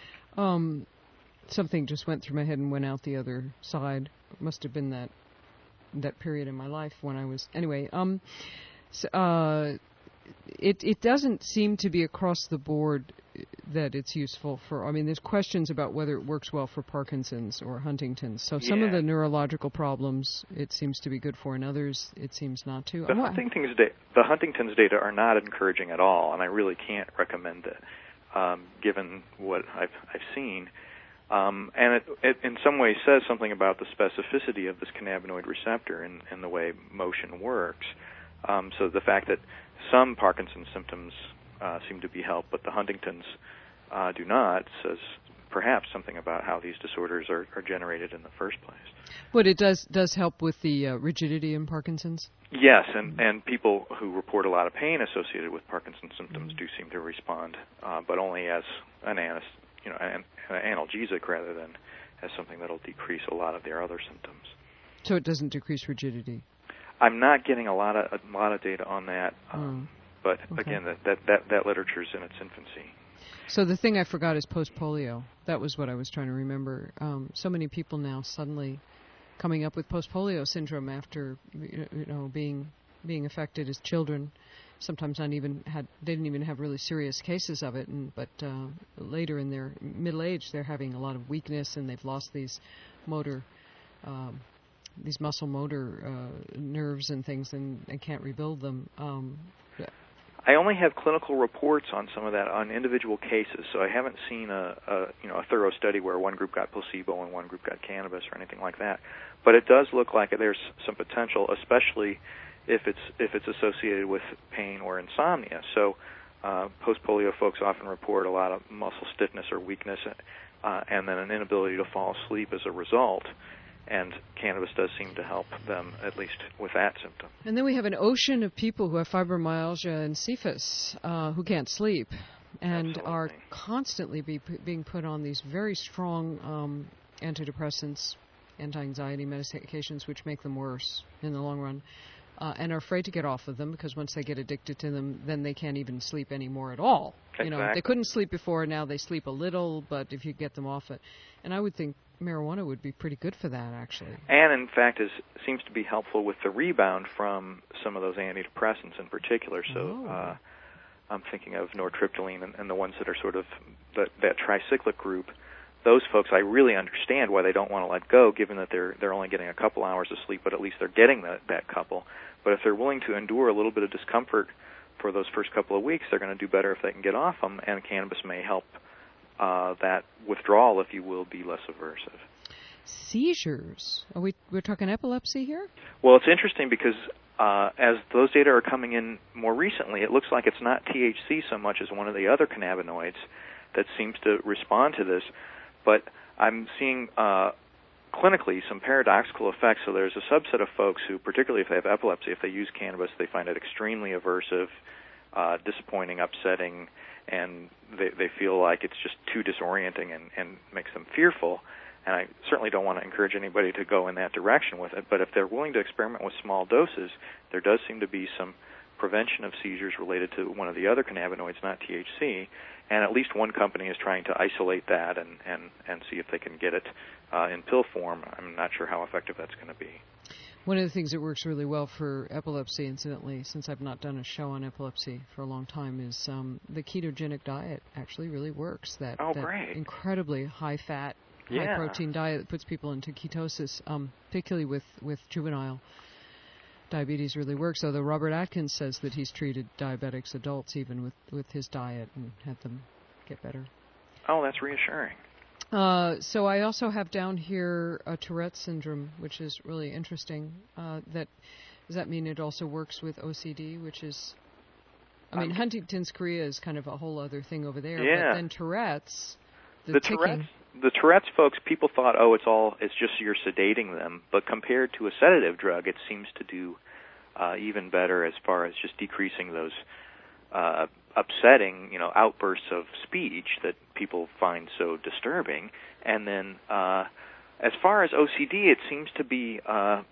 Um, something just went through my head and went out the other side. It must have been that that period in my life when I was anyway. Um, so, uh, it it doesn't seem to be across the board that it's useful for. I mean, there's questions about whether it works well for Parkinson's or Huntington's. So some yeah. of the neurological problems it seems to be good for, and others it seems not to. The Huntington's da- the Huntington's data are not encouraging at all, and I really can't recommend it, um, given what I've I've seen. Um, and it, it in some ways says something about the specificity of this cannabinoid receptor and, and the way motion works. Um, so the fact that some Parkinson's symptoms uh, seem to be helped, but the Huntington's uh, do not, says perhaps something about how these disorders are, are generated in the first place. But it does does help with the uh, rigidity in Parkinson's? Yes, and, and people who report a lot of pain associated with Parkinson's symptoms mm-hmm. do seem to respond, uh, but only as an, anas- you know, an, an analgesic rather than as something that will decrease a lot of their other symptoms. So it doesn't decrease rigidity? I'm not getting a lot of a lot of data on that, um, mm. but okay. again, that, that that that literature is in its infancy. So the thing I forgot is post-polio. That was what I was trying to remember. Um, so many people now suddenly coming up with post-polio syndrome after you know being being affected as children. Sometimes not even had they didn't even have really serious cases of it, and but uh, later in their middle age, they're having a lot of weakness and they've lost these motor. Um, these muscle motor uh, nerves and things and, and can't rebuild them. Um, I only have clinical reports on some of that on individual cases, so I haven't seen a, a you know a thorough study where one group got placebo and one group got cannabis or anything like that. But it does look like there's some potential, especially if it's if it's associated with pain or insomnia. So uh, post-polio folks often report a lot of muscle stiffness or weakness, uh, and then an inability to fall asleep as a result. And cannabis does seem to help them, at least with that symptom. And then we have an ocean of people who have fibromyalgia and C F I S uh, who can't sleep. and Absolutely. are constantly be, being put on these very strong um, antidepressants, anti-anxiety medications, which make them worse in the long run, uh, and are afraid to get off of them because once they get addicted to them, then they can't even sleep anymore at all. Exactly. You know, they couldn't sleep before, now they sleep a little, but if you get them off it, and I would think marijuana would be pretty good for that, actually. And, in fact, is seems to be helpful with the rebound from some of those antidepressants in particular. So Oh. uh, I'm thinking of nortriptyline and, and the ones that are sort of the, that tricyclic group. Those folks, I really understand why they don't want to let go, given that they're they're only getting a couple hours of sleep, but at least they're getting that, that couple. But if they're willing to endure a little bit of discomfort for those first couple of weeks, they're going to do better if they can get off them, and cannabis may help uh, that withdrawal, if you will, be less aversive. Seizures. Are we we're talking epilepsy here? Well, it's interesting because uh, as those data are coming in more recently, it looks like it's not T H C so much as one of the other cannabinoids that seems to respond to this. But I'm seeing uh, clinically some paradoxical effects. So there's a subset of folks who, particularly if they have epilepsy, if they use cannabis, they find it extremely aversive, uh, disappointing, upsetting, and they, they feel like it's just too disorienting and, and makes them fearful. And I certainly don't want to encourage anybody to go in that direction with it, but if they're willing to experiment with small doses, there does seem to be some prevention of seizures related to one of the other cannabinoids, not T H C, and at least one company is trying to isolate that and, and, and see if they can get it uh, in pill form. I'm not sure how effective that's going to be. One of the things that works really well for epilepsy, incidentally, since I've not done a show on epilepsy for a long time, is um, the ketogenic diet actually really works. That, oh, that great. incredibly high-fat, yeah. high-protein diet that puts people into ketosis, um, particularly with, with juvenile diabetes, really works. Although Robert Atkins says that he's treated diabetics, adults even, with, with his diet and had them get better. Oh, that's reassuring. Uh, so I also have down here uh, Tourette syndrome, which is really interesting. Uh, that does that mean it also works with O C D, which is, I mean, um, Huntington's chorea is kind of a whole other thing over there. Yeah. But then Tourette's, the, the ticking. Tourette's, the Tourette's folks, people thought, oh, it's all, it's just you're sedating them. But compared to a sedative drug, it seems to do uh, even better as far as just decreasing those uh, upsetting, you know, outbursts of speech that people find so disturbing. And then uh, as far as O C D, it seems to be uh,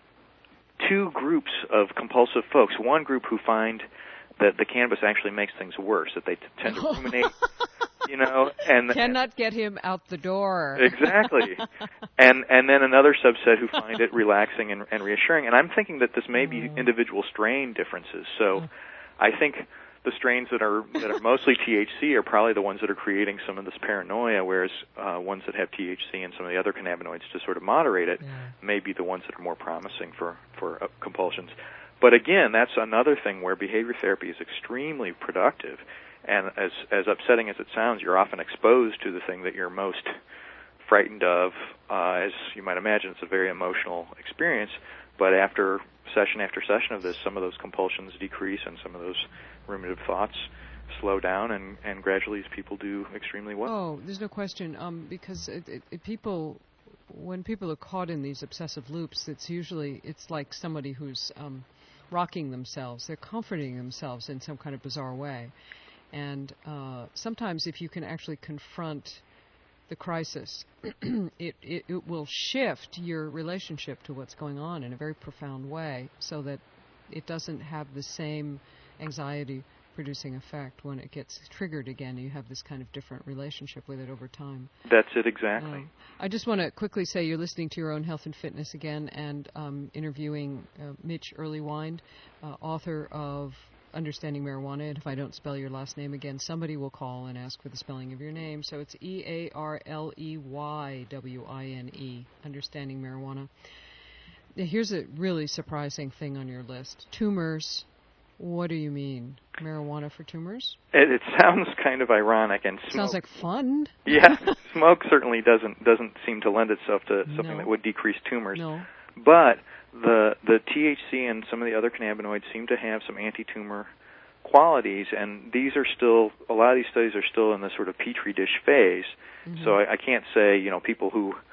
two groups of compulsive folks. One group who find that the cannabis actually makes things worse, that they t- tend to ruminate, you know, and cannot get him out the door. Exactly. and and then another subset who find it relaxing and, and reassuring. And I'm thinking that this may be individual strain differences. So I think the strains that are that are mostly T H C are probably the ones that are creating some of this paranoia, whereas uh, ones that have T H C and some of the other cannabinoids to sort of moderate it yeah. may be the ones that are more promising for, for uh, compulsions. But again, that's another thing where behavior therapy is extremely productive. And as as upsetting as it sounds, you're often exposed to the thing that you're most frightened of. Uh, as you might imagine, it's a very emotional experience. But after session after session of this, some of those compulsions decrease and some of those ruminative thoughts slow down, and, and gradually people do extremely well. Oh, there's no question. Um, because it, it, it, people, when people are caught in these obsessive loops, it's usually, it's like somebody who's um, rocking themselves. They're comforting themselves in some kind of bizarre way. And uh, sometimes if you can actually confront the crisis, it, it, it will shift your relationship to what's going on in a very profound way so that it doesn't have the same anxiety-producing effect when it gets triggered again. You have this kind of different relationship with it over time. That's it, exactly. Uh, I just want to quickly say you're listening to Your Own Health and Fitness again, and um, interviewing uh, Mitch Earlywind, uh, author of Understanding Marijuana. And if I don't spell your last name again, somebody will call and ask for the spelling of your name. So it's E A R L E Y W I N E, Understanding Marijuana. Now, here's a really surprising thing on your list. Tumors. What do you mean? Marijuana for tumors? It, it sounds kind of ironic, and smoke, sounds like fun. Yeah, smoke certainly doesn't doesn't seem to lend itself to something no. that would decrease tumors. No. But the the T H C and some of the other cannabinoids seem to have some anti-tumor qualities, and these are still, a lot of these studies are still in the sort of petri dish phase. Mm-hmm. So I, I can't say, you know, people who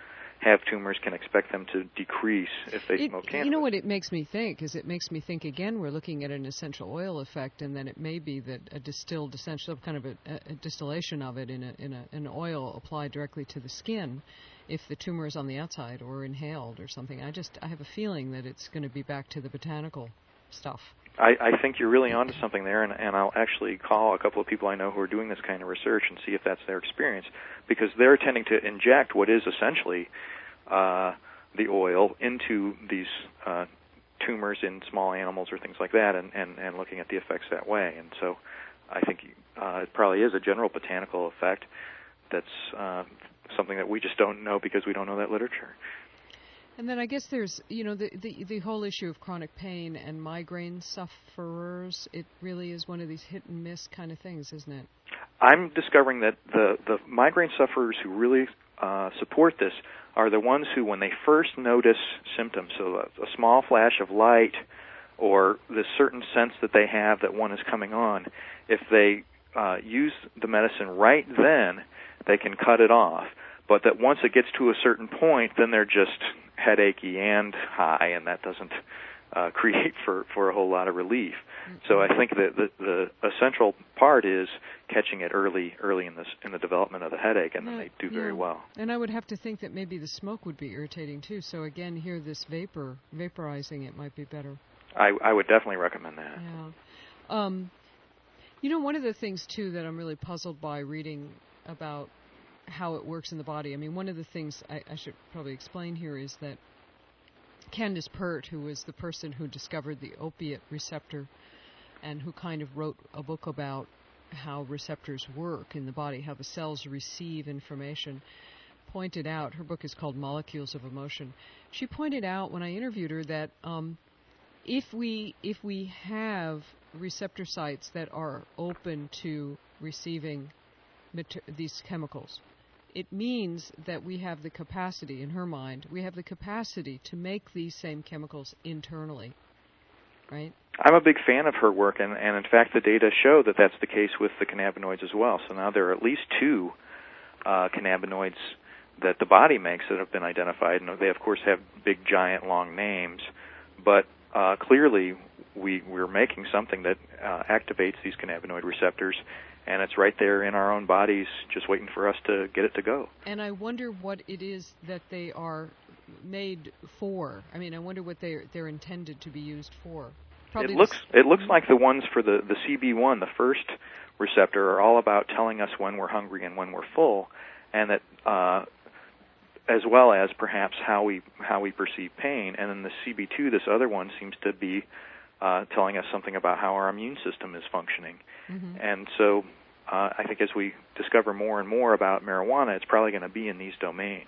have tumors can expect them to decrease if they it, smoke cannabis. You know what it makes me think is it makes me think again we're looking at an essential oil effect, and then it may be that a distilled essential kind of a, a distillation of it in a in a, an oil applied directly to the skin, if the tumor is on the outside or inhaled or something. I just I have a feeling that it's going to be back to the botanical stuff. I, I think you're really onto something there, and, and I'll actually call a couple of people I know who are doing this kind of research and see if that's their experience, because they're tending to inject what is essentially uh, the oil into these uh, tumors in small animals or things like that, and, and, and looking at the effects that way. And so I think uh, it probably is a general botanical effect that's uh, something that we just don't know because we don't know that literature. And then I guess there's, you know, the, the the whole issue of chronic pain and migraine sufferers. It really is one of these hit and miss kind of things, isn't it? I'm discovering that the, the migraine sufferers who really uh, support this are the ones who, when they first notice symptoms, so a, a small flash of light or this certain sense that they have that one is coming on, if they uh, use the medicine right then, they can cut it off. But that once it gets to a certain point, then they're just headachy and high, and that doesn't uh, create for, for a whole lot of relief. Mm-hmm. So I think that the, the essential part is catching it early, early in this in the development of the headache, and yeah, then they do yeah. very well. And I would have to think that maybe the smoke would be irritating too. So again, here this vapor, vaporizing it might be better. I, I would definitely recommend that. Yeah. Um, you know, one of the things too that I'm really puzzled by reading about how it works in the body. I mean, one of the things I, I should probably explain here is that Candace Pert, who was the person who discovered the opiate receptor and who kind of wrote a book about how receptors work in the body, how the cells receive information, pointed out, her book is called Molecules of Emotion. She pointed out when I interviewed her that um, if we if we have receptor sites that are open to receiving mater- these chemicals, it means that we have the capacity, in her mind, we have the capacity to make these same chemicals internally, right? I'm a big fan of her work, and, and in fact the data show that that's the case with the cannabinoids as well. So now there are at least two uh, cannabinoids that the body makes that have been identified, and they of course have big, giant, long names, but uh, clearly we, we're making something that uh, activates these cannabinoid receptors, and it's right there in our own bodies, just waiting for us to get it to go. And I wonder what it is that they are made for. I mean, I wonder what they're, they're intended to be used for. Probably it looks it looks like the ones for the, the C B one, the first receptor, are all about telling us when we're hungry and when we're full, and that uh, as well as perhaps how we how we perceive pain. And then the C B two, this other one, seems to be uh, telling us something about how our immune system is functioning. Mm-hmm. And so uh, I think as we discover more and more about marijuana, it's probably going to be in these domains.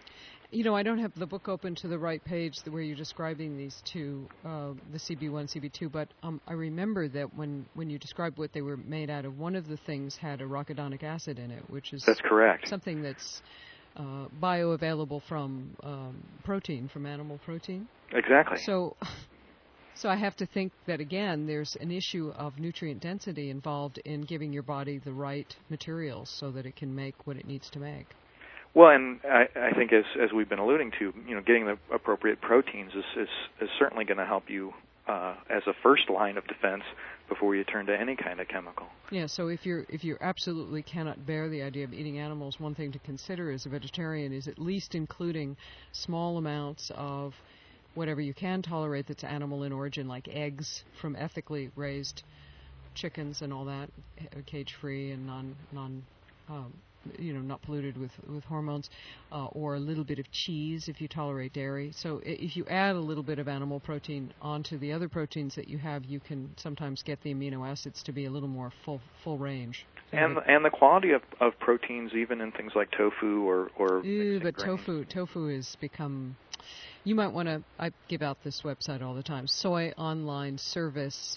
You know, I don't have the book open to the right page where you're describing these two, uh, the C B one, C B two, but um, I remember that when, when you described what they were made out of, one of the things had arachidonic acid in it, which is that's correct. Something that's uh, bioavailable from um, protein, from animal protein. Exactly. So, so I have to think that, again, there's an issue of nutrient density involved in giving your body the right materials so that it can make what it needs to make. Well, and I, I think as as we've been alluding to, you know, getting the appropriate proteins is is, is certainly going to help you uh, as a first line of defense before you turn to any kind of chemical. Yeah. So if you're if you absolutely cannot bear the idea of eating animals, one thing to consider as a vegetarian is at least including small amounts of whatever you can tolerate that's animal in origin, like eggs from ethically raised chickens and all that, cage free and non non. Um, you know, not polluted with, with hormones, uh, or a little bit of cheese if you tolerate dairy. So if you add a little bit of animal protein onto the other proteins that you have, you can sometimes get the amino acids to be a little more full full range. So and and the quality of, of proteins, even in things like tofu or or ew, but grains. tofu tofu has become. You might want to. I give out this website all the time. Soy Online Service.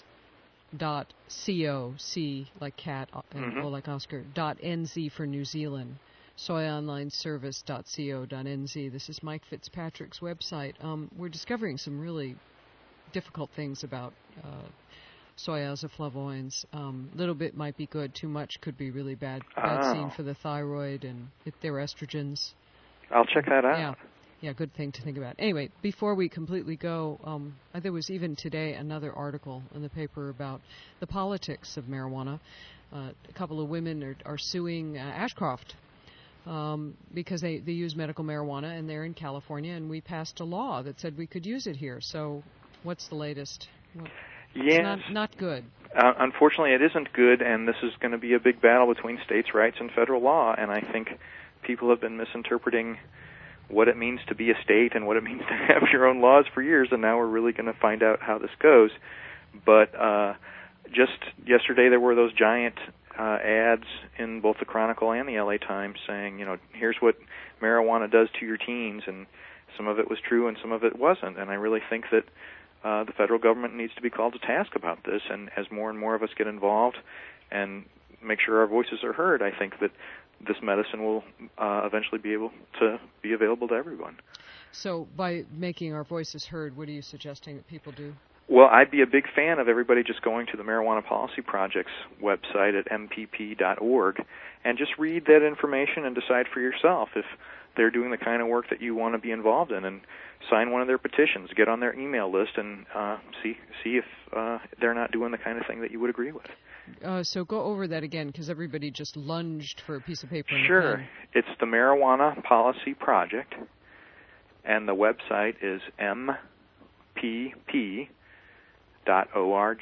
Dot co c like cat and mm-hmm. o like Oscar dot nz for New Zealand. Soy Online Service dot co dot nz. This is Mike Fitzpatrick's website. Um, we're discovering some really difficult things about uh, soy isoflavones. Um, little bit might be good. Too much could be really bad. Bad oh. scene for the thyroid, and if they're estrogens. I'll check that out. Yeah. Yeah, good thing to think about. Anyway, before we completely go, um, there was even today another article in the paper about the politics of marijuana. Uh, a couple of women are, are suing uh, Ashcroft um, because they, they use medical marijuana, and they're in California, and we passed a law that said we could use it here. So what's the latest? What, yes. It's not, not good. Uh, unfortunately, it isn't good, and this is going to be a big battle between states' rights and federal law, and I think people have been misinterpreting what it means to be a state and what it means to have your own laws for years, and now we're really going to find out how this goes. But uh, just yesterday there were those giant uh, ads in both the Chronicle and the L A Times saying, you know, here's what marijuana does to your teens, and some of it was true and some of it wasn't. And I really think that uh, the federal government needs to be called to task about this, and as more and more of us get involved and make sure our voices are heard, I think that this medicine will uh, eventually be able to be available to everyone. So by making our voices heard, what are you suggesting that people do? Well, I'd be a big fan of everybody just going to the Marijuana Policy Project's website at m p p dot org and just read that information and decide for yourself if they're doing the kind of work that you want to be involved in, and sign one of their petitions, get on their email list, and uh, see see if uh, they're not doing the kind of thing that you would agree with. Uh, so go over that again, because everybody just lunged for a piece of paper and Sure. a pen. It's the Marijuana Policy Project, and the website is m p p dot org.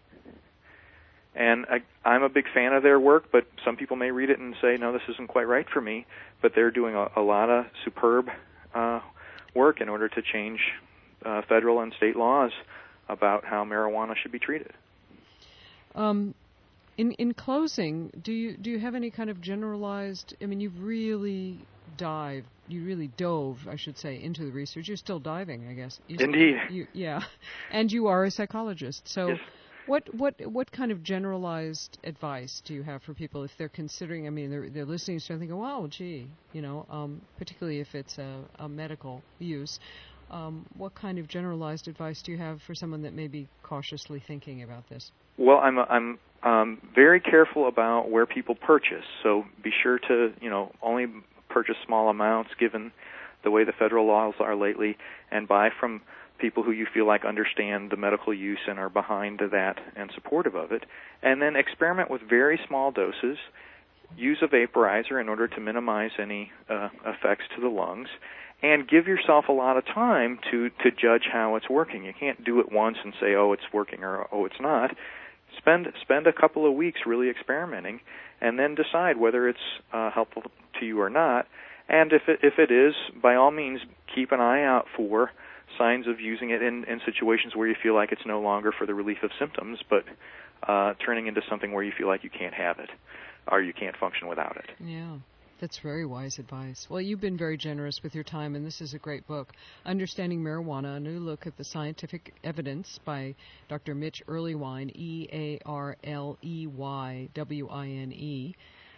And I, I'm a big fan of their work, but some people may read it and say, no, this isn't quite right for me. But they're doing a, a lot of superb uh, work in order to change uh, federal and state laws about how marijuana should be treated. Um, in in closing, do you do you have any kind of generalized? I mean, you've really dived, you really dove, I should say, into the research. You're still diving, I guess. You Indeed. Still, you, yeah, and you are a psychologist. So, yes. what what what kind of generalized advice do you have for people if they're considering? I mean, they're they're listening to something, go, wow, gee, you know, um, particularly if it's a, a medical use. Um, what kind of generalized advice do you have for someone that may be cautiously thinking about this? Well, I'm I'm um, very careful about where people purchase. So be sure to, you know, only purchase small amounts given the way the federal laws are lately, and buy from people who you feel like understand the medical use and are behind that and supportive of it. And then experiment with very small doses. Use a vaporizer in order to minimize any uh, effects to the lungs. And give yourself a lot of time to, to judge how it's working. You can't do it once and say, oh, it's working, or oh, it's not. Spend spend a couple of weeks really experimenting, and then decide whether it's uh, helpful to you or not. And if it, if it is, by all means, keep an eye out for signs of using it in, in situations where you feel like it's no longer for the relief of symptoms, but uh, turning into something where you feel like you can't have it, or you can't function without it. Yeah. That's very wise advice. Well, you've been very generous with your time, and this is a great book, Understanding Marijuana, a new look at the scientific evidence by Doctor Mitch Earlywine, E A R L E Y W I N E.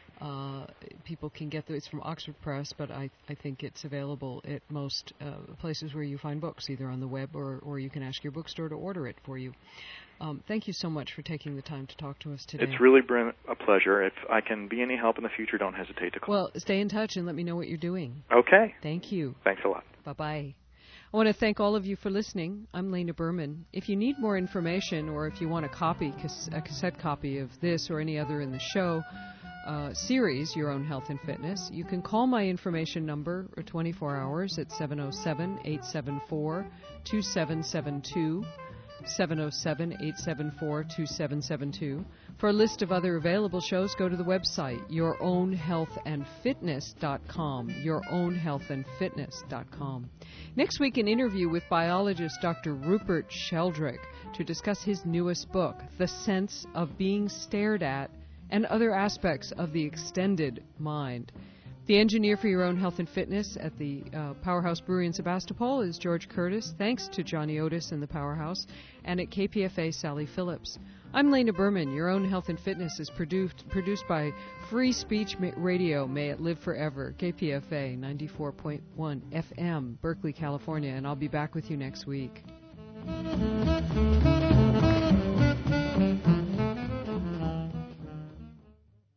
Uh, people can get the, it's from Oxford Press, but I, I think it's available at most uh, places where you find books, either on the web or, or you can ask your bookstore to order it for you. Um, thank you so much for taking the time to talk to us today. It's really been a pleasure. If I can be any help in the future, don't hesitate to call. Well, stay in touch and let me know what you're doing. Okay. Thank you. Thanks a lot. Bye-bye. I want to thank all of you for listening. I'm Lena Berman. If you need more information, or if you want a copy, a cassette copy of this or any other in the show uh, series, Your Own Health and Fitness, you can call my information number twenty-four hours at seven oh seven, eight seven four, two seven seven two. seven oh seven, eight seven four, two seven seven two. For a list of other available shows, go to the website, your own health and fitness dot com, your own health and fitness dot com. Next week, an interview with biologist Doctor Rupert Sheldrake to discuss his newest book, The Sense of Being Stared At and Other Aspects of the Extended Mind. The engineer for Your Own Health and Fitness at the uh, Powerhouse Brewery in Sebastopol is George Curtis. Thanks to Johnny Otis in the Powerhouse. And at K P F A, Sally Phillips. I'm Lena Berman. Your Own Health and Fitness is produced produced by Free Speech Radio. May it live forever. K P F A ninety-four point one F M, Berkeley, California. And I'll be back with you next week.